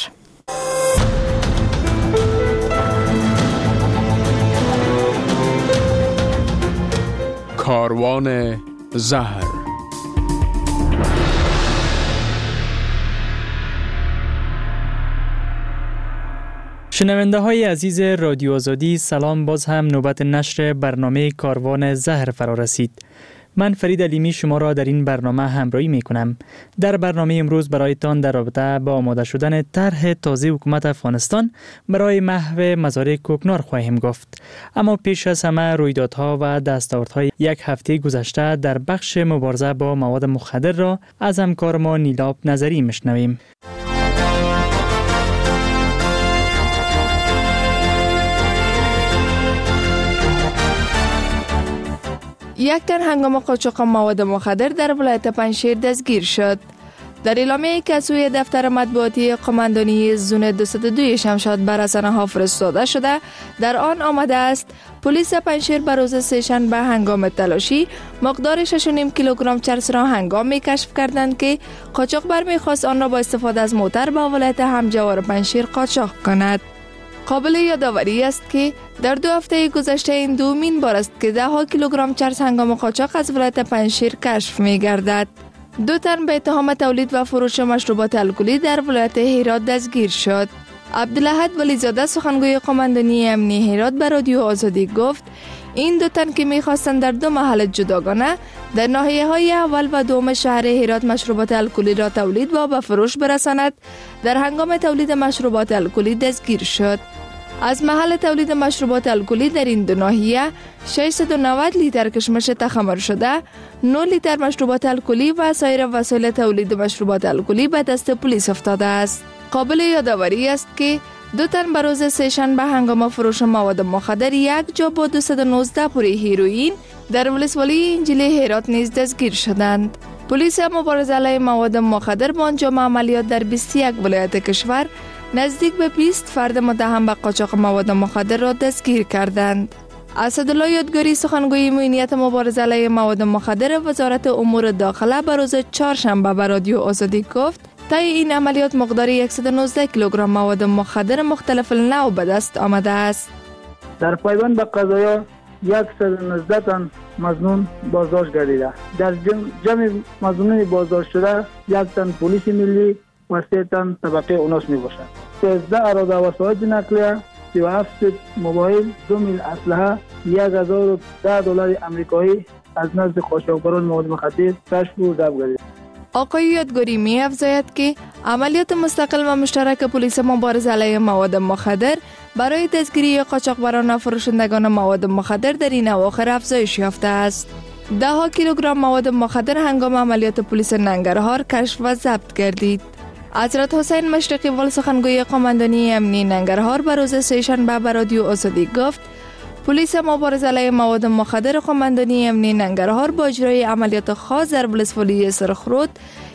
کاروان زهر. شنونده های عزیز رادیو آزادی، سلام. باز هم نوبت نشر برنامه کاروان زهر فرا رسید. من فرید علیمی شما را در این برنامه همراهی می کنم. در برنامه امروز برایتان در رابطه با آماده شدن طرح تازه حکومت افغانستان برای محو مزارع کوکنار خواهیم گفت. اما پیش از همه رویدادها و دستاوردهای یک هفته گذشته در بخش مبارزه با مواد مخدر را از همکار ما نیلاب نظری میشنویم. یک تن هنگام قاچاق مواد مخدر در ولایت پنجشیر دستگیر شد. در اعلامیه‌ای که از سوی دفتر مطبوعاتی قماندانی زون 202 شمشاد بر رسانه‌ها فرستاده شده، در آن آمده است پلیس پنجشیر بر روز سه‌شنبه هنگام تلاشی مقدار 6.5 کیلوگرم چرس را هنگامی کشف کردند که قاچاقبر می‌خواست آن را با استفاده از موتر به ولایت همجوار پنجشیر قاچاق کند. قابل یادآوری است که در 2 هفته گذشته این دومین بار است که 10 کیلوگرم چرس هنگام قاچاق از ولایت پنجشیر کشف می‌گردد. 2 تن به اتهام تولید و فروش مشروبات الکلی در ولایت هرات دستگیر شد. عبدالاحد ولیزاده سخنگوی قماندانی امنی هرات به رادیو آزادی گفت این 2 تن که می‌خواستند در 2 محل جداگانه در ناحیه‌های اول و دوم شهر هرات مشروبات الکلی را تولید و به فروش برساند، در هنگام تولید مشروبات الکلی دستگیر شد. از محل تولید مشروبات الکلی در این 2 ناحیه 690 لیتر کشمش تخمر شده، 9 لیتر مشروبات الکلی و سایر وسایل تولید مشروبات الکلی به دست پلیس افتاده است. قابل یادآوری است که 2 تن به روز سه‌شنبه هنگام فروش مواد مخدر یک جا با 219 پوره هیروئین در ولسوالی انجیلی هرات نیز دستگیر شدند. پلیس مبارزه علیه مواد مخدر با انجام عملیات در 21 ولایت کشور نزدیک به 20 فرد متهم به قاچاق مواد مخدر را دستگیر کردند. اسدالله یادگاری سخنگوی امنیت مبارزه علیه مواد مخدر وزارت امور داخله به روز چهارشنبه به رادیو آزادی گفت طی این عملیات مقدار 119 کیلوگرم مواد مخدر مختلف النوع به دست آمده است. در پایبند به قضایا 119 تن مظنون بازداشت گردیده. در جمع مظنونی بازداشت شده 1 تن پلیس ملی و 3 تن طبقه اوناس می باشد. 13 اراده و وسایل نقلیه، 37 موبایل، 2 میل اسلحه، 1010 دلار آمریکایی از نزد قاچاقبران مواد مخدر کشف و ضبط گردیده. آقای یادگاری می افزاید که عملیات مستقل و مشترک پلیس مبارزه علیه مواد مخدر برای دستگیری قاچاقبران و فروشندگان مواد مخدر در این اواخر افزایش یافته است. 10 کیلوگرم مواد مخدر هنگام عملیات پلیس ننگرهار کشف و ضبط گردید. حضرت حسین مشرقی ول سخنگوی قماندانی امنی ننگرهار به روز سه‌شنبه به رادیو آزادی گفت پلیس مبارزه علیه مواد مخدر قماندانی امنی ننگرهار با اجرای عملیات خاص در ولسوالی سرخرود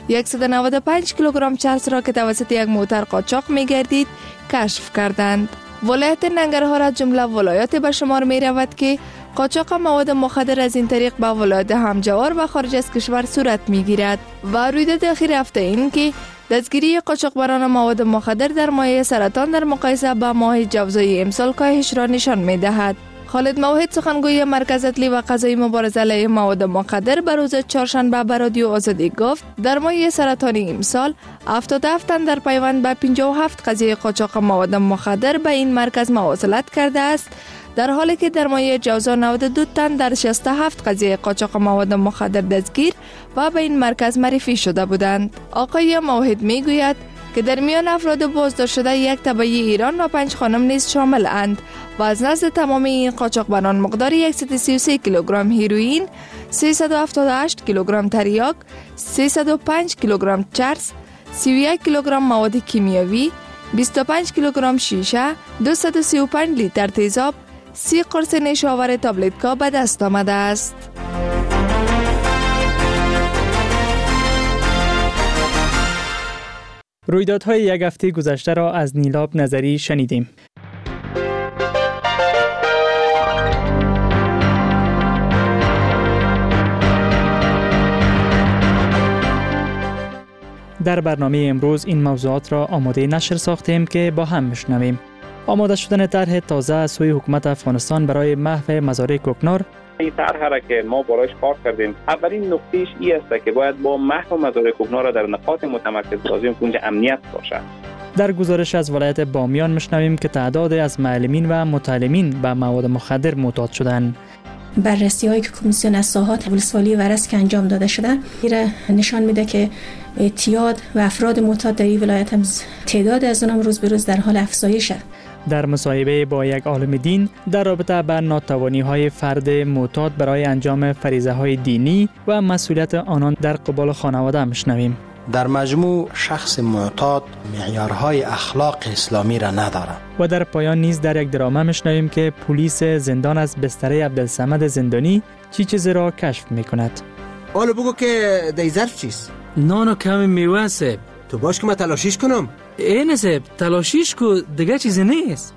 195 کیلوگرم چرس را که توسط یک موتر قاچاق می‌گردید کشف کردند. ولایت ننگرهار از جمله ولایات به شمار می رود که قاچاق مواد مخدر از این طریق به ولایت همجوار و خارج از کشور صورت می گیرد و رویداد اخیر هفته این که دستگیری قاچاقبران مواد مخدر در مایع سرطان در مقایسه با ماه جوزای امسال کاهش را نشان می دهد. خالد موحد سخنگوی مرکز اطلی و قضایی مبارزه علیه مواد مخدر به روز چهارشنبه به رادیو آزادی گفت در ماه سرطان امسال 77 تن در پیوند به 57 قضیه قاچاق مواد مخدر به این مرکز مواصلت کرده است، در حالی که در ماه جوزا 92 تن در 67 قضیه قاچاق مواد مخدر دستگیر و به این مرکز معرفی شده بودند. آقای موحد می گوید که در میان افراد بازداشت شده 1 تبعی ایران و 5 خانم نیز شامل اند و از نزد تمام این قاچاقبران مقدار 133 کیلوگرم هیروئین، 378 کیلوگرم تریاک، 305 کیلوگرم چرس، 31 کیلوگرم مواد کیمیاوی، 25 کیلوگرم شیشه، 235 لیتر تیزاب، 30 قرص نیشاور تابلتکا به دست آمده است. رویدادهای یک هفته گذشته را از نیلاب نظری شنیدیم. در برنامه امروز این موضوعات را آماده نشر ساختیم که با هم میشنویم. آماده شدن طرح تازه از سوی حکومت افغانستان برای محو مزارع کوکنار. این طرح را که ما برایش کار کردیم، اولین نقطهش این است که باید با محو مزارع کوکنار را در نقاط متمرکز سازیم که اونجا امنیت باشد. در گزارش از ولایت بامیان میشنویم که تعداد از معلمین و متعلمین به مواد مخدر معتاد شدند. بررسی‌هایی که کمیسیون از ساحات ولسوالی ورس که انجام داده شده نشان میده که اعتیاد و افراد معتاد در این ولایت هم تعداد از اونها روز به روز در حال افزایشه. در مصاحبه با یک عالم دین در رابطه با ناتوانی‌های فرد معتاد برای انجام فریضه‌های دینی و مسئولیت آنان در قبال خانواده میشنویم. در مجموع شخص معتاد معیارهای اخلاق اسلامی را نداره. و در پایان نیز در یک درامه میشنویم که پلیس زندان از بستر عبدالصمد زندانی چیزی را کشف میکند. حالا بگو که در ظرف چیست؟ نان و کمی میوه سب. تو باش که من تلاشیش کنم. اینه سب تلاشیش کو دیگه چیزی نیست.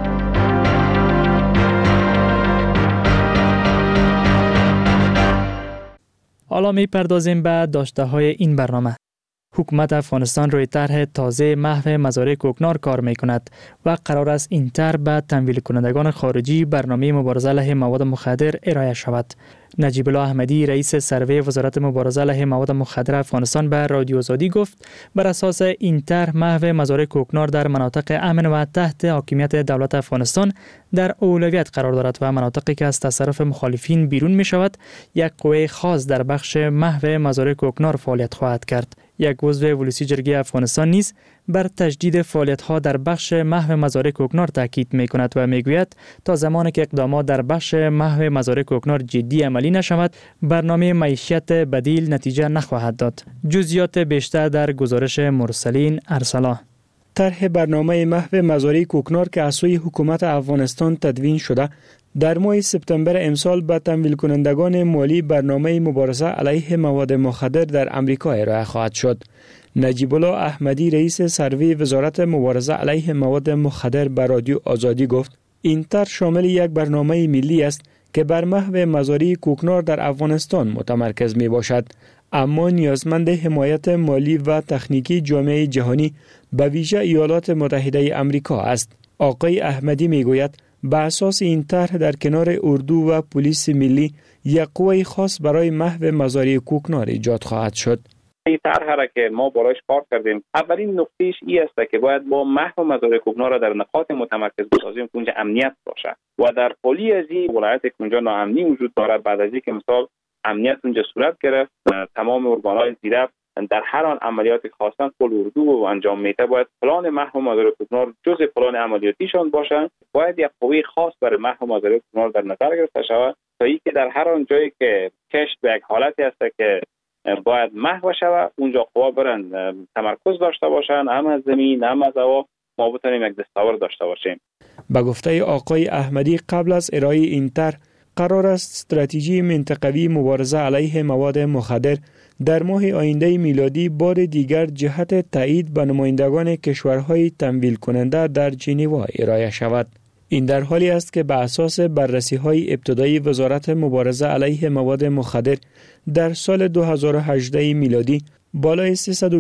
حالا میپردازیم به داشته های این برنامه. حکومت افغانستان روی طرح تازه محو مزارع کوکنار کار میکند و قرار است این طرح به تمویل کنندگان خارجی برنامه مبارزه علیه مواد مخدر ارائه شود. نجیب الله احمدی رئیس سروی وزارت مبارزه علیه مواد مخدر افغانستان به رادیو آزادی گفت بر اساس این طرح محو مزارع کوکنار در مناطق امن و تحت حاکمیت دولت افغانستان در اولویت قرار دارد و مناطقی که از تصرف مخالفین بیرون می شود یک قوه خاص در بخش محو مزارع کوکنار فعالیت خواهد کرد. یک عضو ولسی جرگه افغانستان نیز بر تجدید فعالیت‌ها در بخش محو مزارع کوکنار تاکید می‌کند و می‌گوید تا زمانی که اقدامات در بخش محو مزارع کوکنار جدی عملی نشود برنامه معیشت بدیل نتیجه نخواهد داد. جزئیات بیشتر در گزارش مرسلین ارسلا. طرح برنامه محو مزارع کوکنار که از سوی حکومت افغانستان تدوین شده در ماه سپتامبر امسال به تمویل کنندگان مالی برنامه مبارزه علیه مواد مخدر در امریکا ارائه خواهد شد. نجیب الله احمدی رئیس سروی وزارت مبارزه علیه مواد مخدر به رادیو آزادی گفت این طرح شامل یک برنامه ملی است که بر محو مزارع کوکنار در افغانستان متمرکز می باشد، اما نیازمند حمایت مالی و تکنیکی جامعه جهانی به ویژه ایالات متحده امریکا است. آقای احمدی می گوید به اساس این طرح در کنار اردو و پلیس ملی یک قوه خاص برای محو مزارع کوکنار ایجاد خواهد شد. این طرح را که ما برایش کار کردیم اولین نکتهش این است که باید با محو مزارع کوکنار را در نقاط متمرکز بسازیم که اونجا امنیت باشه و در حالی از این ولایت که اونجا ناامنی وجود دارد بعد از اینکه مثال امنیت اونجا صورت گرفت تمام ارگان‌های زیرف در هر آن عملیاتی خواستن کل اردو و انجام میده باید پلان محو مزارع کوکنار جزء پلان عملیاتیشان باشه. باید یک قوه خاص برای محو مزارع کوکنار در نظر گرفته شود تا اینکه در هر آن جایی که کشت به یک حالتی است که باید محو شود اونجا قوا برن تمرکز داشته باشن هم از زمین هم از هوا ما بتونیم یک دستاورد داشته باشیم. به گفته آقای احمدی قبل از ارائه این طرح قرار است استراتژی منطقوی مبارزه علیه مواد مخدر در ماه آینده میلادی بار دیگر جهت تایید به نمایندگان کشورهای تمویل کننده در ژنو ارائه شود. این در حالی است که به اساس بررسی‌های ابتدایی وزارت مبارزه علیه مواد مخدر در سال 2018 میلادی بالای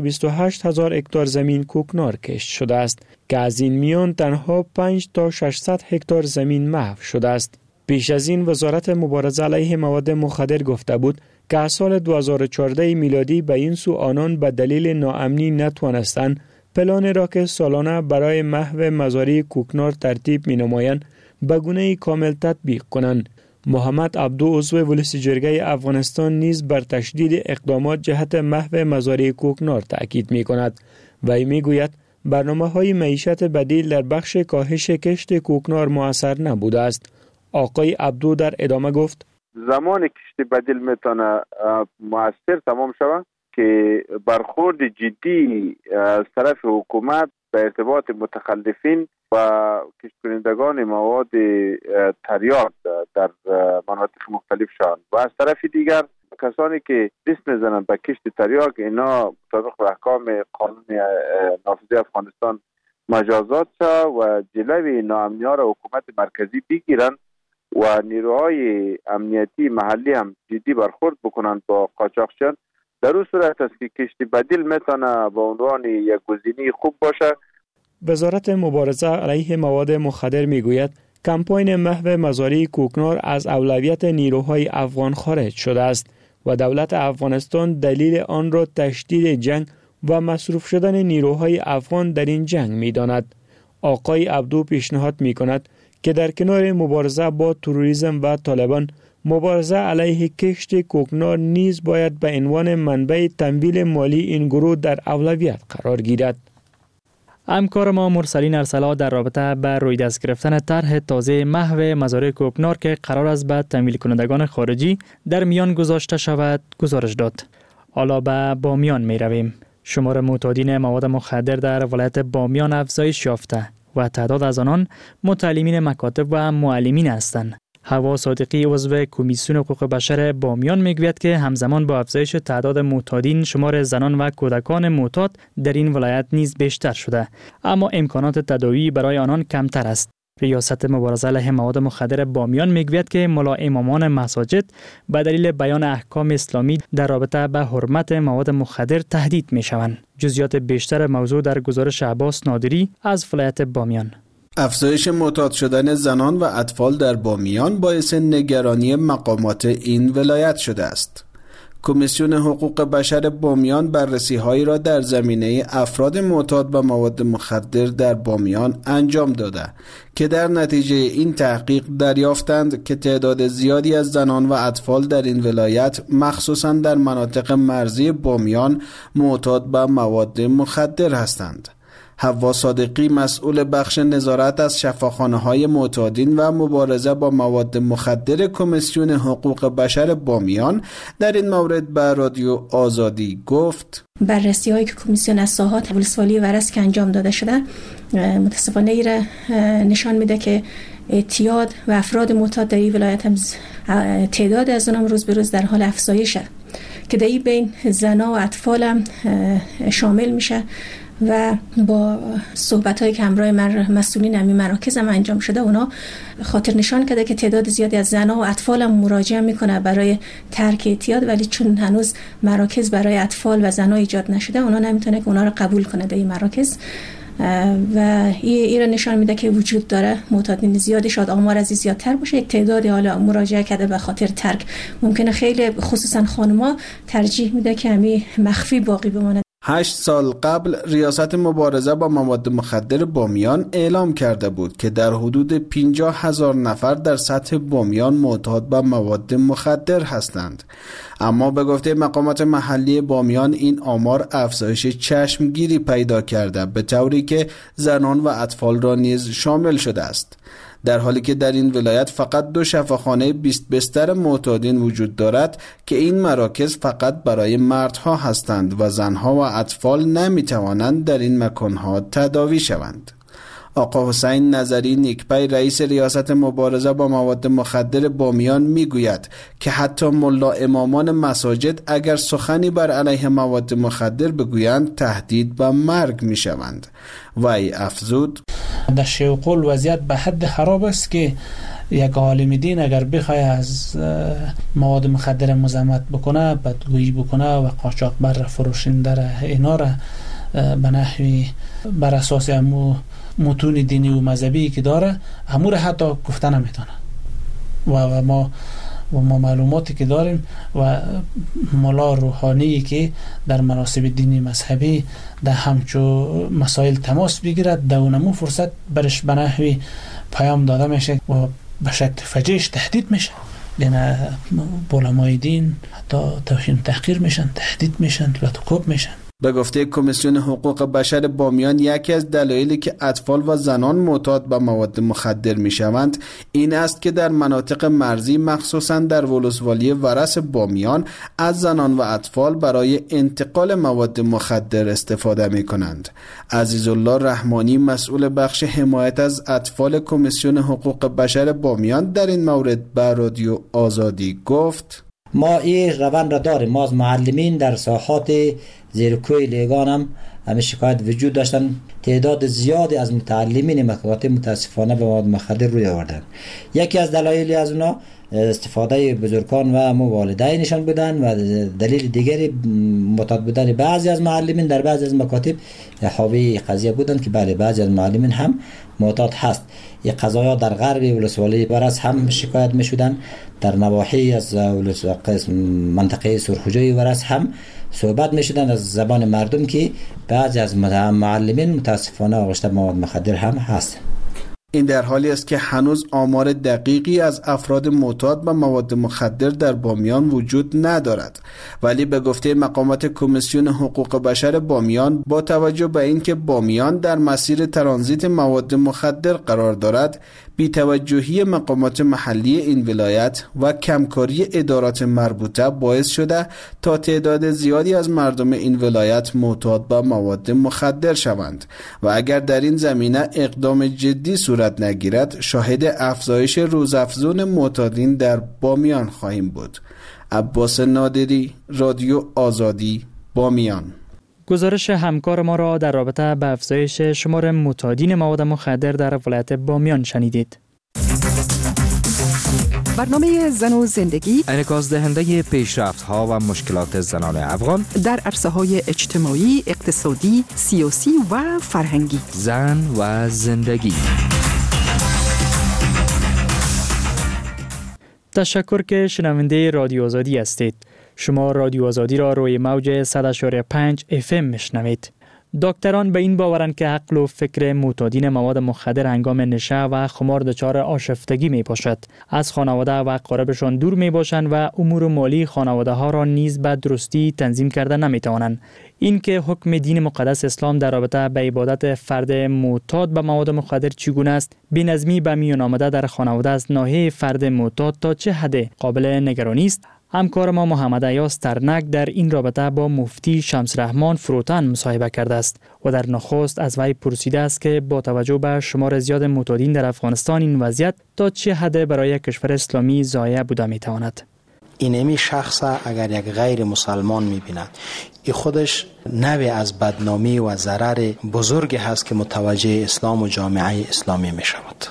328,000 هکتار زمین کوکنار کشت شده است که از این میان تنها 5 تا 600 هکتار زمین محو شده است. پیش از این وزارت مبارزه علیه مواد مخدر گفته بود که از سال 2014 میلادی به این سو آنان به دلیل ناامنی نتوانستند پلان را که سالانه برای محو مزارع کوکنار ترتیب می نمایند به گونه کامل تطبیق کنند. محمد عبدو عضو ولسی جرگه افغانستان نیز بر تشدید اقدامات جهت محو مزارع کوکنار تاکید می کند و می گوید برنامه‌های معیشت بدیل در بخش کاهش کشت کوکنار مؤثر نبوده است. آقای عبدو در ادامه گفت زمان کشت بدیل میتونه مؤثر تمام شود که برخورد جدی از طرف حکومت به ارتباط متخلفین و کشت کنندگان مواد تریاک در مناطق مختلف شوند و از طرف دیگر کسانی که دست میزنند به کشت تریاک اینا مطابق احکام قانون نافذه افغانستان مجازات شد و جلوی ناامنی ها را حکومت مرکزی بگیرند و نیروهای امنیتی محلی هم جدی برخورد بکنند با قاچاقچیان. در اون صورت است که کشت بدیل میتونه به عنوان یک گزینه خوب باشه. وزارت مبارزه علیه مواد مخدر میگوید کمپاین محو مزارع کوکنار از اولویت نیروهای افغان خارج شده است و دولت افغانستان دلیل آن را تشدید جنگ و مصروف شدن نیروهای افغان در این جنگ میداند. آقای عبدو پیشنهاد میکند که در کنار مبارزه با تروریسم و طالبان مبارزه علیه کشت کوکنار نیز باید به عنوان منبع تمویل مالی این گروه در اولویت قرار گیرد. همکار ما مرسلین ارسلا در رابطه با روی دست گرفتن طرح تازه محو مزارع کوکنار که قرار است به تمویل کنندگان خارجی در میان گذاشته شود گزارش داد. حالا به بامیان می رویم. شمار معتادین مواد مخدر در ولایت بامیان افزایش یافته و تعداد از آنان متعلمین مکاتب و معلمین هستند. حوا صادقی عضو کمیسیون حقوق بشر بامیان میگوید که همزمان با افزایش تعداد معتادین شمار زنان و کودکان معتاد در این ولایت نیز بیشتر شده، اما امکانات تداوی برای آنان کمتر است. ریاست مبارزه علیه مواد مخدر بامیان میگوید که ملا امامان مساجد به دلیل بیان احکام اسلامی در رابطه به حرمت مواد مخدر تهدید میشوند. جزئیات بیشتر موضوع در گزارش عباس نادری از ولایت بامیان. افزایش معتاد شدن زنان و اطفال در بامیان باعث نگرانی مقامات این ولایت شده است. کمیسیون حقوق بشر بامیان بررسی‌هایی را در زمینه افراد معتاد به مواد مخدر در بامیان انجام داده که در نتیجه این تحقیق دریافتند که تعداد زیادی از زنان و اطفال در این ولایت مخصوصاً در مناطق مرزی بامیان معتاد به مواد مخدر هستند. حوا صادقی مسئول بخش نظارت از شفاخانه‌های معتادین و مبارزه با مواد مخدر کمیسیون حقوق بشر بامیان در این مورد به رادیو آزادی گفت: بررسی‌هایی که کمیسیون از ساحات ولسوالی ورس که انجام داده شده متاسفانه ایره نشان میده که اعتیاد و افراد معتاد در این ولایت هم تعداد از اونم روز به روز در حال افزایشه که در این بین زنا و اطفال هم شامل میشه و با صحبت‌هایی که همراه مسئولین همین مراکز هم انجام شده اونا خاطر نشان کرده که تعداد زیادی از زن‌ها و اطفال هم مراجعه میکنه برای ترک اعتیاد، ولی چون هنوز مراکز برای اطفال و زن‌ها ایجاد نشده اونا نمیتونه که اونا رو قبول کنه در این مراکز و این را نشان میده که وجود داره معتادین زیادی، شاید آمار از زیادتر باشه. یک تعدادی حالا مراجعه کرده به خاطر ترک، ممکنه خیلی خصوصا خانم‌ها ترجیح میده که همین مخفی باقی بمونه. 8 سال قبل ریاست مبارزه با مواد مخدر بامیان اعلام کرده بود که در حدود 50,000 نفر در سطح بامیان معتاد به مواد مخدر هستند، اما به گفته مقامات محلی بامیان این آمار افزایش چشمگیری پیدا کرده به طوری که زنان و اطفال را نیز شامل شده است، در حالی که در این ولایت فقط 2 شفاخانه 20 بستر معتادین وجود دارد که این مراکز فقط برای مردها هستند و زنها و اطفال نمیتوانند در این مکانها تداوی شوند. آقا حسین نظری نیکپی رئیس ریاست مبارزه با مواد مخدر بامیان میگوید که حتی ملا امامان مساجد اگر سخنی بر علیه مواد مخدر بگویند تهدید به مرگ میشوند. وی افزود: در شیوقول وضعیت به حد خراب است که یک عالم دین اگر بخواه از مواد مخدر مذمت بکنه، بدگویی بکنه و قاچاقبر فروشنده اینا را به نحوی بر اساس امو متون دینی و مذهبی که داره همو را حتی گفته نمیتونه و ما معلوماتی که داریم و ملا روحانی که در مناسب دینی مذهبی در همچو مسائل تماس بگیرد در اونمو فرصت برش به نحوی پیام داده میشه و به شکل فجیش تهدید میشه. یعنی علمای دین حتی توهین تحقیر میشن، تهدید میشن و کوب میشن. به گفته کمیسیون حقوق بشر بامیان یکی از دلایلی که اطفال و زنان معتاد به مواد مخدر میشوند این است که در مناطق مرزی مخصوصاً در ولسوالی ورس بامیان از زنان و اطفال برای انتقال مواد مخدر استفاده میکنند. عزیزالله رحمانی مسئول بخش حمایت از اطفال کمیسیون حقوق بشر بامیان در این مورد به رادیو آزادی گفت: ما این روند را داریم. ما از معلمین در ساحات زیرکوی لیگان هم همه شکایت وجود داشتن. تعداد زیادی از متعلمین مکاتب متاسفانه به مواد مخدر روی آوردن. یکی از دلایلی از اونا استفاده بزرگان و والدینشان بودن و دلیل دیگری معتاد بودن بعضی از معلمین در بعضی از مکاتب حاوی قضیه بودن که بله بعضی از معلمین هم معتاد هست. این قضایا در غرب ولسوالی ورس هم شکایت می شدن، در نواحی از منطقه سرخوجه ورس هم صحبت می شدن از زبان مردم که بعضی از معلمین متاسفانه آغشته مواد مخدر هم هست. این در حالی است که هنوز آمار دقیقی از افراد معتاد به مواد مخدر در بامیان وجود ندارد، ولی به گفته مقامات کمیسیون حقوق بشر بامیان با توجه به اینکه بامیان در مسیر ترانزیت مواد مخدر قرار دارد، بی‌توجهی مقامات محلی این ولایت و کمکاری ادارات مربوطه باعث شده تا تعداد زیادی از مردم این ولایت معتاد به مواد مخدر شوند و اگر در این زمینه اقدام جدی صورت نگیرد شاهد افزایش روزافزون معتادین در بامیان خواهیم بود. عباس نادری، رادیو آزادی، بامیان. گزارش همکار ما را در رابطه با افزایش شمار معتادین مواد مخدر در ولایت بامیان شنیدید. برنامه زن و زندگی انعکاس دهنده پیشرفت‌ها و مشکلات زنان افغان در عرصه‌های اجتماعی، اقتصادی، سیاسی و فرهنگی. زن و زندگی. تشکر که شنونده رادیو آزادی هستید. شما رادیو آزادی را روی موج 100.5 FM میشنوید. دکتران به این باورند که عقل و فکر معتادین مواد مخدر هنگام نشه و خمار دچار آشفتگی می باشد. از خانواده و اقاربشان دور می باشند و امور مالی خانواده ها را نیز به درستی تنظیم کرده نمی توانند. این که حکم دین مقدس اسلام در رابطه به عبادت فرد معتاد به مواد مخدر چگونه است، بی‌نظمی به میان آمده در خانواده از ناحیه فرد معتاد تا چه حد قابل نگرانی است، همکار ما محمد ایاز ترنک در این رابطه با مفتی شمس رحمان فروتن مصاحبه کرده است و در نخست از وی پرسیده است که با توجه به شمار زیاد معتادین در افغانستان این وضعیت تا چه حد برای کشور اسلامی ضایع بوده میتواند. اینمی شخص اگر یک غیر مسلمان میبیند ای خودش نوع از بدنامی و ضرر بزرگی هست که متوجه اسلام و جامعه اسلامی میشود.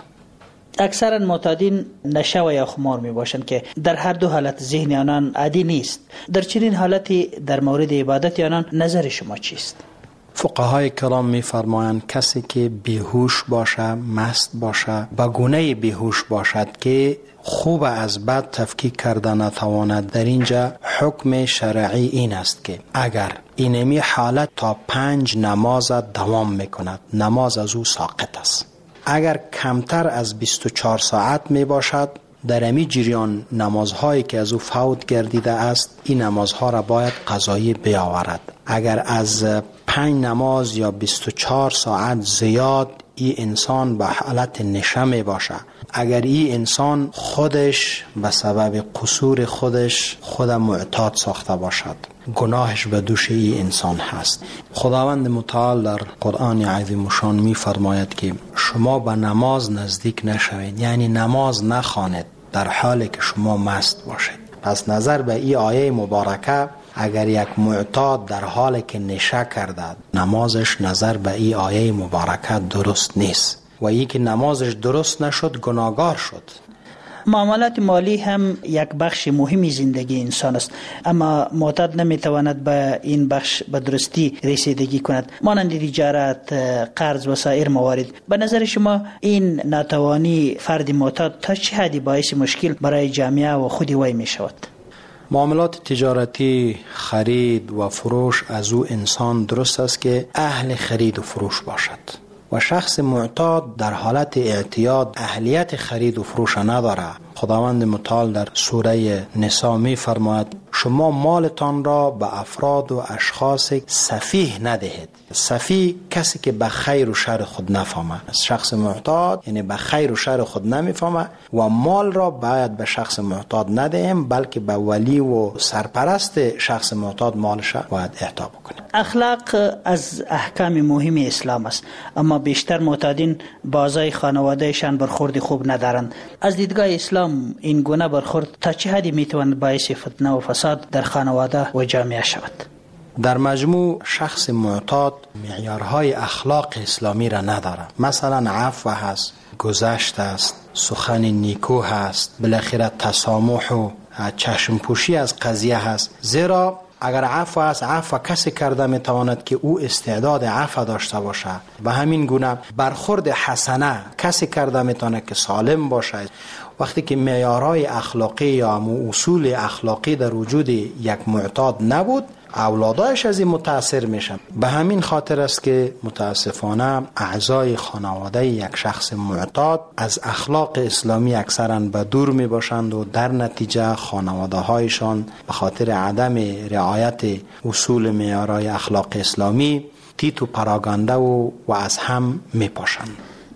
اکثرا معتادین نشه و یا خمار می باشند که در هر دو حالت ذهن آنان عادی نیست. در چنین حالتی در مورد عبادت آنان نظر شما چیست؟ فقهای کرام می فرمایند کسی که بیهوش باشه، مست باشه، به گونه بیهوش باشد که خوب از بد تفکیک کرده نتواند، در اینجا حکم شرعی این است که اگر اینمی حالت تا 5 نماز دوام میکند، نماز از او ساقط است. اگر کمتر از 24 ساعت می باشد، در امی جریان نمازهایی که از او فوت گردیده است این نمازها را باید قضایی بیاورد. اگر از 5 نماز یا 24 ساعت زیاد این انسان به حالت نشه می باشه، اگر این انسان خودش به سبب قصور خودش خود معتاد ساخته باشد، گناهش به دوش این انسان هست. خداوند متعال در قرآن عظیم شان می فرماید که شما به نماز نزدیک نشوید، یعنی نماز نخوانید در حالی که شما مست باشید. پس نظر به این آیه مبارکه اگر یک معتاد در حالی که نشه کرده نمازش نظر به این آیه مبارکه درست نیست و این که نمازش درست نشد گناهگار شد. معاملات مالی هم یک بخش مهمی زندگی انسان است، اما معتاد نمیتواند به این بخش به درستی رسیدگی کند، مانند تجارت، قرض و سایر موارد. به نظر شما این ناتوانی فرد معتاد تا چه حدی باعث مشکل برای جامعه و خود وی می شود؟ معاملات تجارتی، خرید و فروش از او انسان درست است که اهل خرید و فروش باشد و شخص معتاد در حالت اعتیاد اهلیت خرید و فروش نداره. خداوند متعال در سوره نساء می فرماید شما مالتان را به افراد و اشخاص سفیه ندهید. سفیه کسی که به خیر و شر خود نفهمه. شخص معتاد یعنی به خیر و شر خود نمیفهمه و مال را باید به شخص معتاد ندهیم، بلکه به ولی و سرپرست شخص معتاد مالش باید اعطا بکنیم. اخلاق از احکام مهم اسلام است، اما بیشتر معتادین با اعضای خانوادهشان برخورد خوب ندارند. از دیدگاه اسلام این گونه برخورد تا چه حدی میتواند باعث فتنه و فساد در خانواده و جامعه شود؟ در مجموع شخص معتاد معیارهای اخلاق اسلامی را نداره. مثلا عفو هست، گذشت است، سخن نیکو هست، بالاخره تسامح و چشم پوشی از قضیه هست. زیرا اگر عفو هست، عفو کسی کرده میتواند که او استعداد عفو داشته باشه. به همین گونه برخورد حسنه کسی کرده میتونه که سالم باشه. وقتی که معیارهای اخلاقی یا اصول اخلاقی در وجود یک معتاد نبود، اولادایش از این متاثر میشن. به همین خاطر است که متاسفانه اعضای خانواده یک شخص معتاد از اخلاق اسلامی اکثرا به دور می باشند و در نتیجه خانواده هایشان به خاطر عدم رعایت اصول معیارهای اخلاق اسلامی تیت و پراگنده و از هم می پاشند.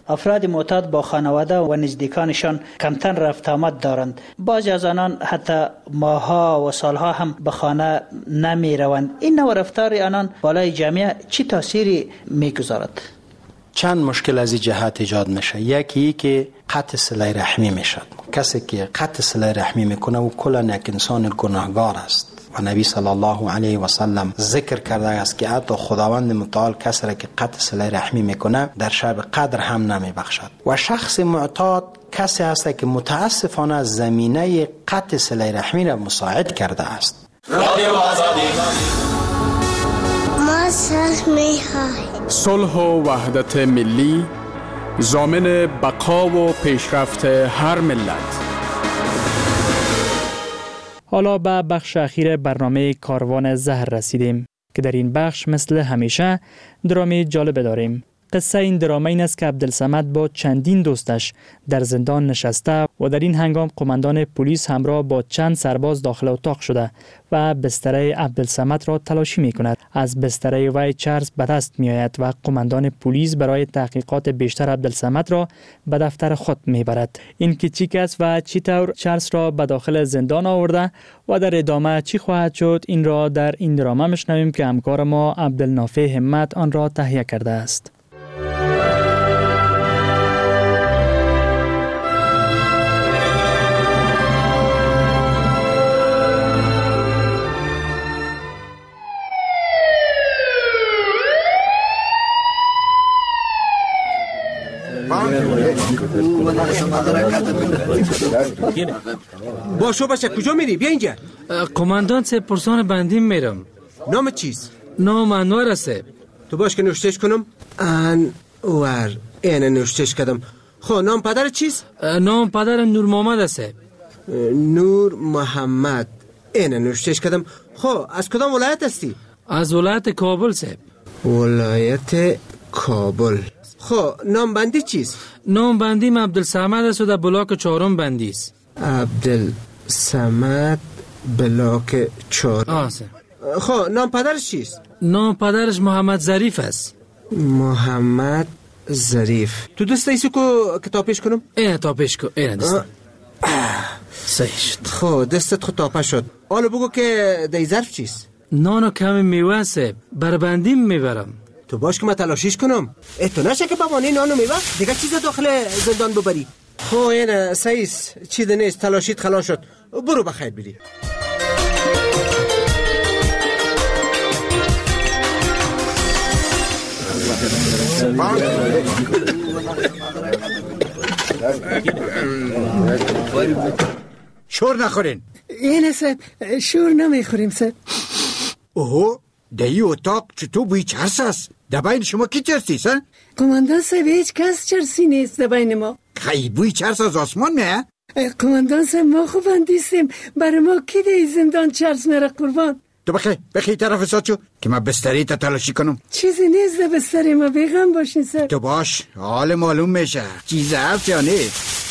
افراد معتاد با خانواده و نزدیکانشان کمتر رفت آمد دارند. بعضی از آنان حتی ماه‌ها و سالها هم به خانه نمی روند. این نوع رفتار آنان بالای جامعه چه تأثیری میگذارد؟ چند مشکل از این جهت ایجاد میشه. یکی که قطع صله رحمی میشد. کسی که قطع صله رحمی میکنه و کلا یک انسان گناهگار است و نبی صلی الله علیه و سلم ذکر کرده است که حتی خداوند متعال کسی را که قطع صله رحمی میکنه در شب قدر هم نمیبخشد. و شخص معتاد کسی است که متاسفانه زمینه قطع صله رحمی را مساعد کرده است. رادیو آزادی ما صلح و وحدت ملی ضامن بقا و پیشرفت هر ملت. حالا به بخش اخیر برنامه کاروان زهر رسیدیم که در این بخش مثل همیشه درامی جالب داریم. قصه این درامه این است که عبدالصمد با چندین دوستش در زندان نشسته و در این هنگام قماندان پلیس همراه با چند سرباز داخل اتاق شده و بستره عبدالصمد را تلاشی می کند. از بستره وی چرس به دست می آید و قماندان پلیس برای تحقیقات بیشتر عبدالصمد را به دفتر خود می برد. این که چی کس و چی طور چرس را به داخل زندان آورده و در ادامه چی خواهد شد، این را در این درامه میشنویم که همکار ما عبدالنافع همت آن را تهیه کرده است. باشو بچه کجا میری؟ بیا اینجا. قماندان سه پرسان بندیم میرم. نام چیست؟ نام انور است. تو باش که نوشتش کنم. انور. اینه نوشتش کردم. خب نام پدر چیست؟ نام پدر نور محمد است. نور محمد. اینه نوشتش کردم. خب از کدام ولایت هستی؟ از ولایت کابل صاحب. ولایت کابل. خب نام بندی چیست؟ نام بندیم عبدالصمد است و در بلاک 4 بندی است. عبدالصمد بلاک 4. خب نام پدرش چیست؟ نام پدرش محمد ظریف است. محمد ظریف. تو دست ایسو که تاپش کنم؟ اینه تاپش کن. اینه دست. صحیح شد. خب دستت خود تاپه شد. حالا بگو که دی ظرف چیست؟ نان و کمی میوه است. بربندیم میبرم. تو باش که من تلاشیش کنم. تو نشه که بابانی نانو میوه دیگه چیز داخل زندان ببری. خب اینه سعیس چیز نیست، تلاشیت خلاص شد. برو بخیر بری. شور نخورین. اینه صاحب شور نمیخوریم صاحب. اوه دایی اتاق چطور بوی چرس است؟ در بین شما کی چرسی سن؟ قماندان صاحب هیچ کس چرسی نیست در بین ما. خیلی بوی چرس از آسمان میه؟ قماندان صاحب ما خوب اندیستیم، برای ما کی در زندان چرس میره قربان؟ تو بخی طرف ساتشو که من بستری تا تلاشی کنم. چیزی نیست در بستری ما، بیغم باشین صاحب. تو باش حال معلوم میشه چیز هفت یا نیست.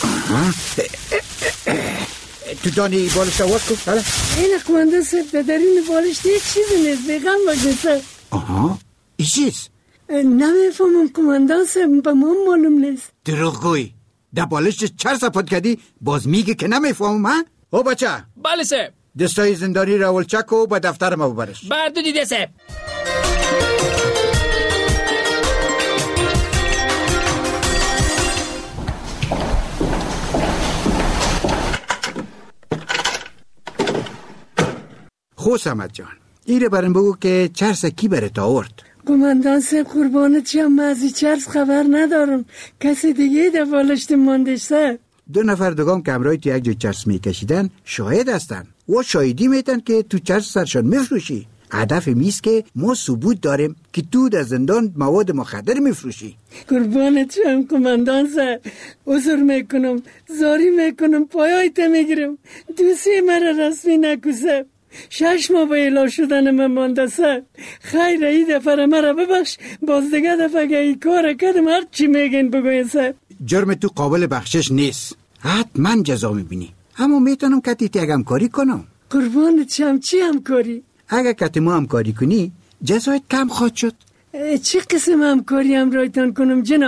تو دانی بالش آواز کن. این قماندان صاحب در این بالش هیچ چیزی نیست، بیغم باشین صاحب. این چیست؟ نمیفهمم قماندان صاحب، به ما معلوم نیست. دروغ گوی، در بالش چرس پد کردی باز میگه که نمیفهمم ها؟ او بچه. بله صاحب. دستای زندانی را ولچک و به دفتر ما ببرش. بردو دیده صاحب. خو سمت جان، ایره برم بگو که چرس کی برات آورد؟ قماندان صاحب قربانت شم، من از چرس خبر ندارم، کسی دیگه در بالشت ماندش صاحب. 2 نفر دوگام که همراهی تو یک جای چرس میکشیدن شاهد هستن و شاهدی میتن که تو چرس سرشان میفروشی. هدف میست که ما ثبوت داریم که تو در زندان مواد مخدر میفروشی. قربانت شم قماندان صاحب، عذر میکنم، زاری میکنم، پایایت میگیرم، دوستی مرا رسمی نکو صاحب. 6 ماه به اعلام شدن من مانده صاحب. خیر ای دفعه مرا ببخش، باز دیگه دفعه که ای کار کردم هر چی میگین بگوین صاحب. جرم تو قابل بخشش نیست، حتما جزا میبینی، اما میتونم کتی یک همکاری کنم. قربانت شم، چی همکاری؟ اگر کتی ما همکاری کنی جزایت کم خواهد شد. چی قسم همکاری همراهتان کنم جناب؟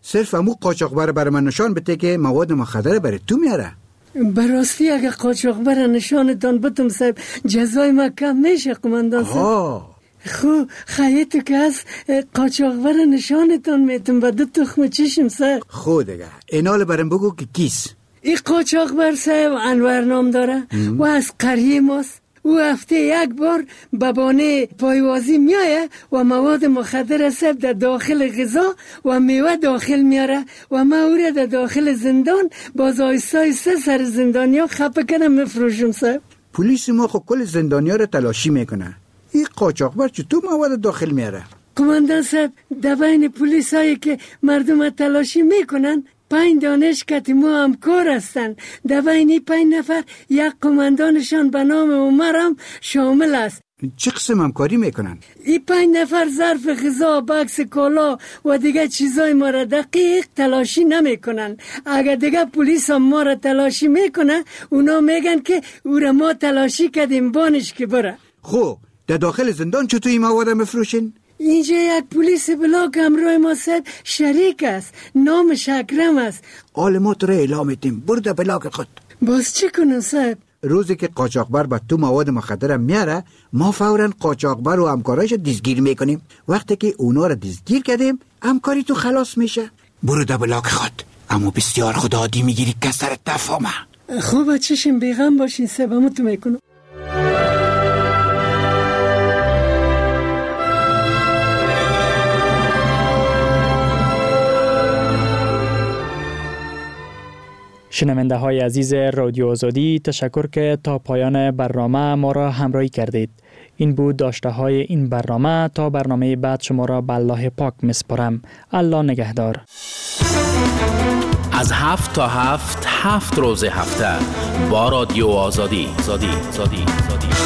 صرف امو قاچاقبر برای من نشان بده که مواد مخدر برای تو میاره. براستی اگه قاچاقبر نشانتان بتم صاحب جزای ما کم میشه قماندان صاحب. خو خیلی که از قاچاقبر نشانتان میتم و دو تخم چشم صاحب. خود دیگه اینال برام بگو که کیس این قاچاقبر صاحب انور نام داره و از قریه ماست. او هفته یک بار بابانه پایوازی میایه و مواد مخدر صاحب در داخل غذا و میوه داخل میاره و ما او را در داخل زندان باز آیسته سر زندانیا خفه کنم مفروشم صاحب. پلیس ما خو کل زندانیا را تلاشی میکنه. این قاچاقبر چطور مواد داخل میاره؟ قماندان صاحب در بین پلیس هایی که مردم تلاشی میکنن 5 دانشکده ما همکار هستند. در بین 5 نفر یک قماندانشان به نام عمر هم شامل است. چه قسم همکاری میکنن؟ این 5 نفر ظرف غذا، بکس کالا و دیگه چیزای ما را دقیق تلاشی نمیکنن. اگر دیگه پلیس هم ما را تلاشی میکنه اونا میگن که او را ما تلاشی کردیم بانش که بره. خب در داخل زندان چطور این مواد میفروشین؟ اینجا یک پلیس بلاک همراه ما صاحب شریک است، نامش اکرم است. حال ما تو را اعلام میتیم برده بلاک خود. باز چی کنم صاحب؟ روزی که قاچاقبر به تو مواد مخدر میاره ما فوراً قاچاقبر و همکارایش دستگیر میکنیم. وقتی که اونا را دستگیر کردیم همکاری تو خلاص میشه. برده بلاک خود. اما بسیار خدا عادی میگیری که سر تفاهمه. خوب چشم بیغم باشین صاحب همو تو میکنم. شنونده های عزیز رادیو آزادی، تشکر که تا پایان برنامه ما را همراهی کردید. این بود داشته های این برنامه. تا برنامه بعد شما را به الله پاک میسپارم. الله نگهدار. از 7 تا 7 روز هفته با رادیو آزادی.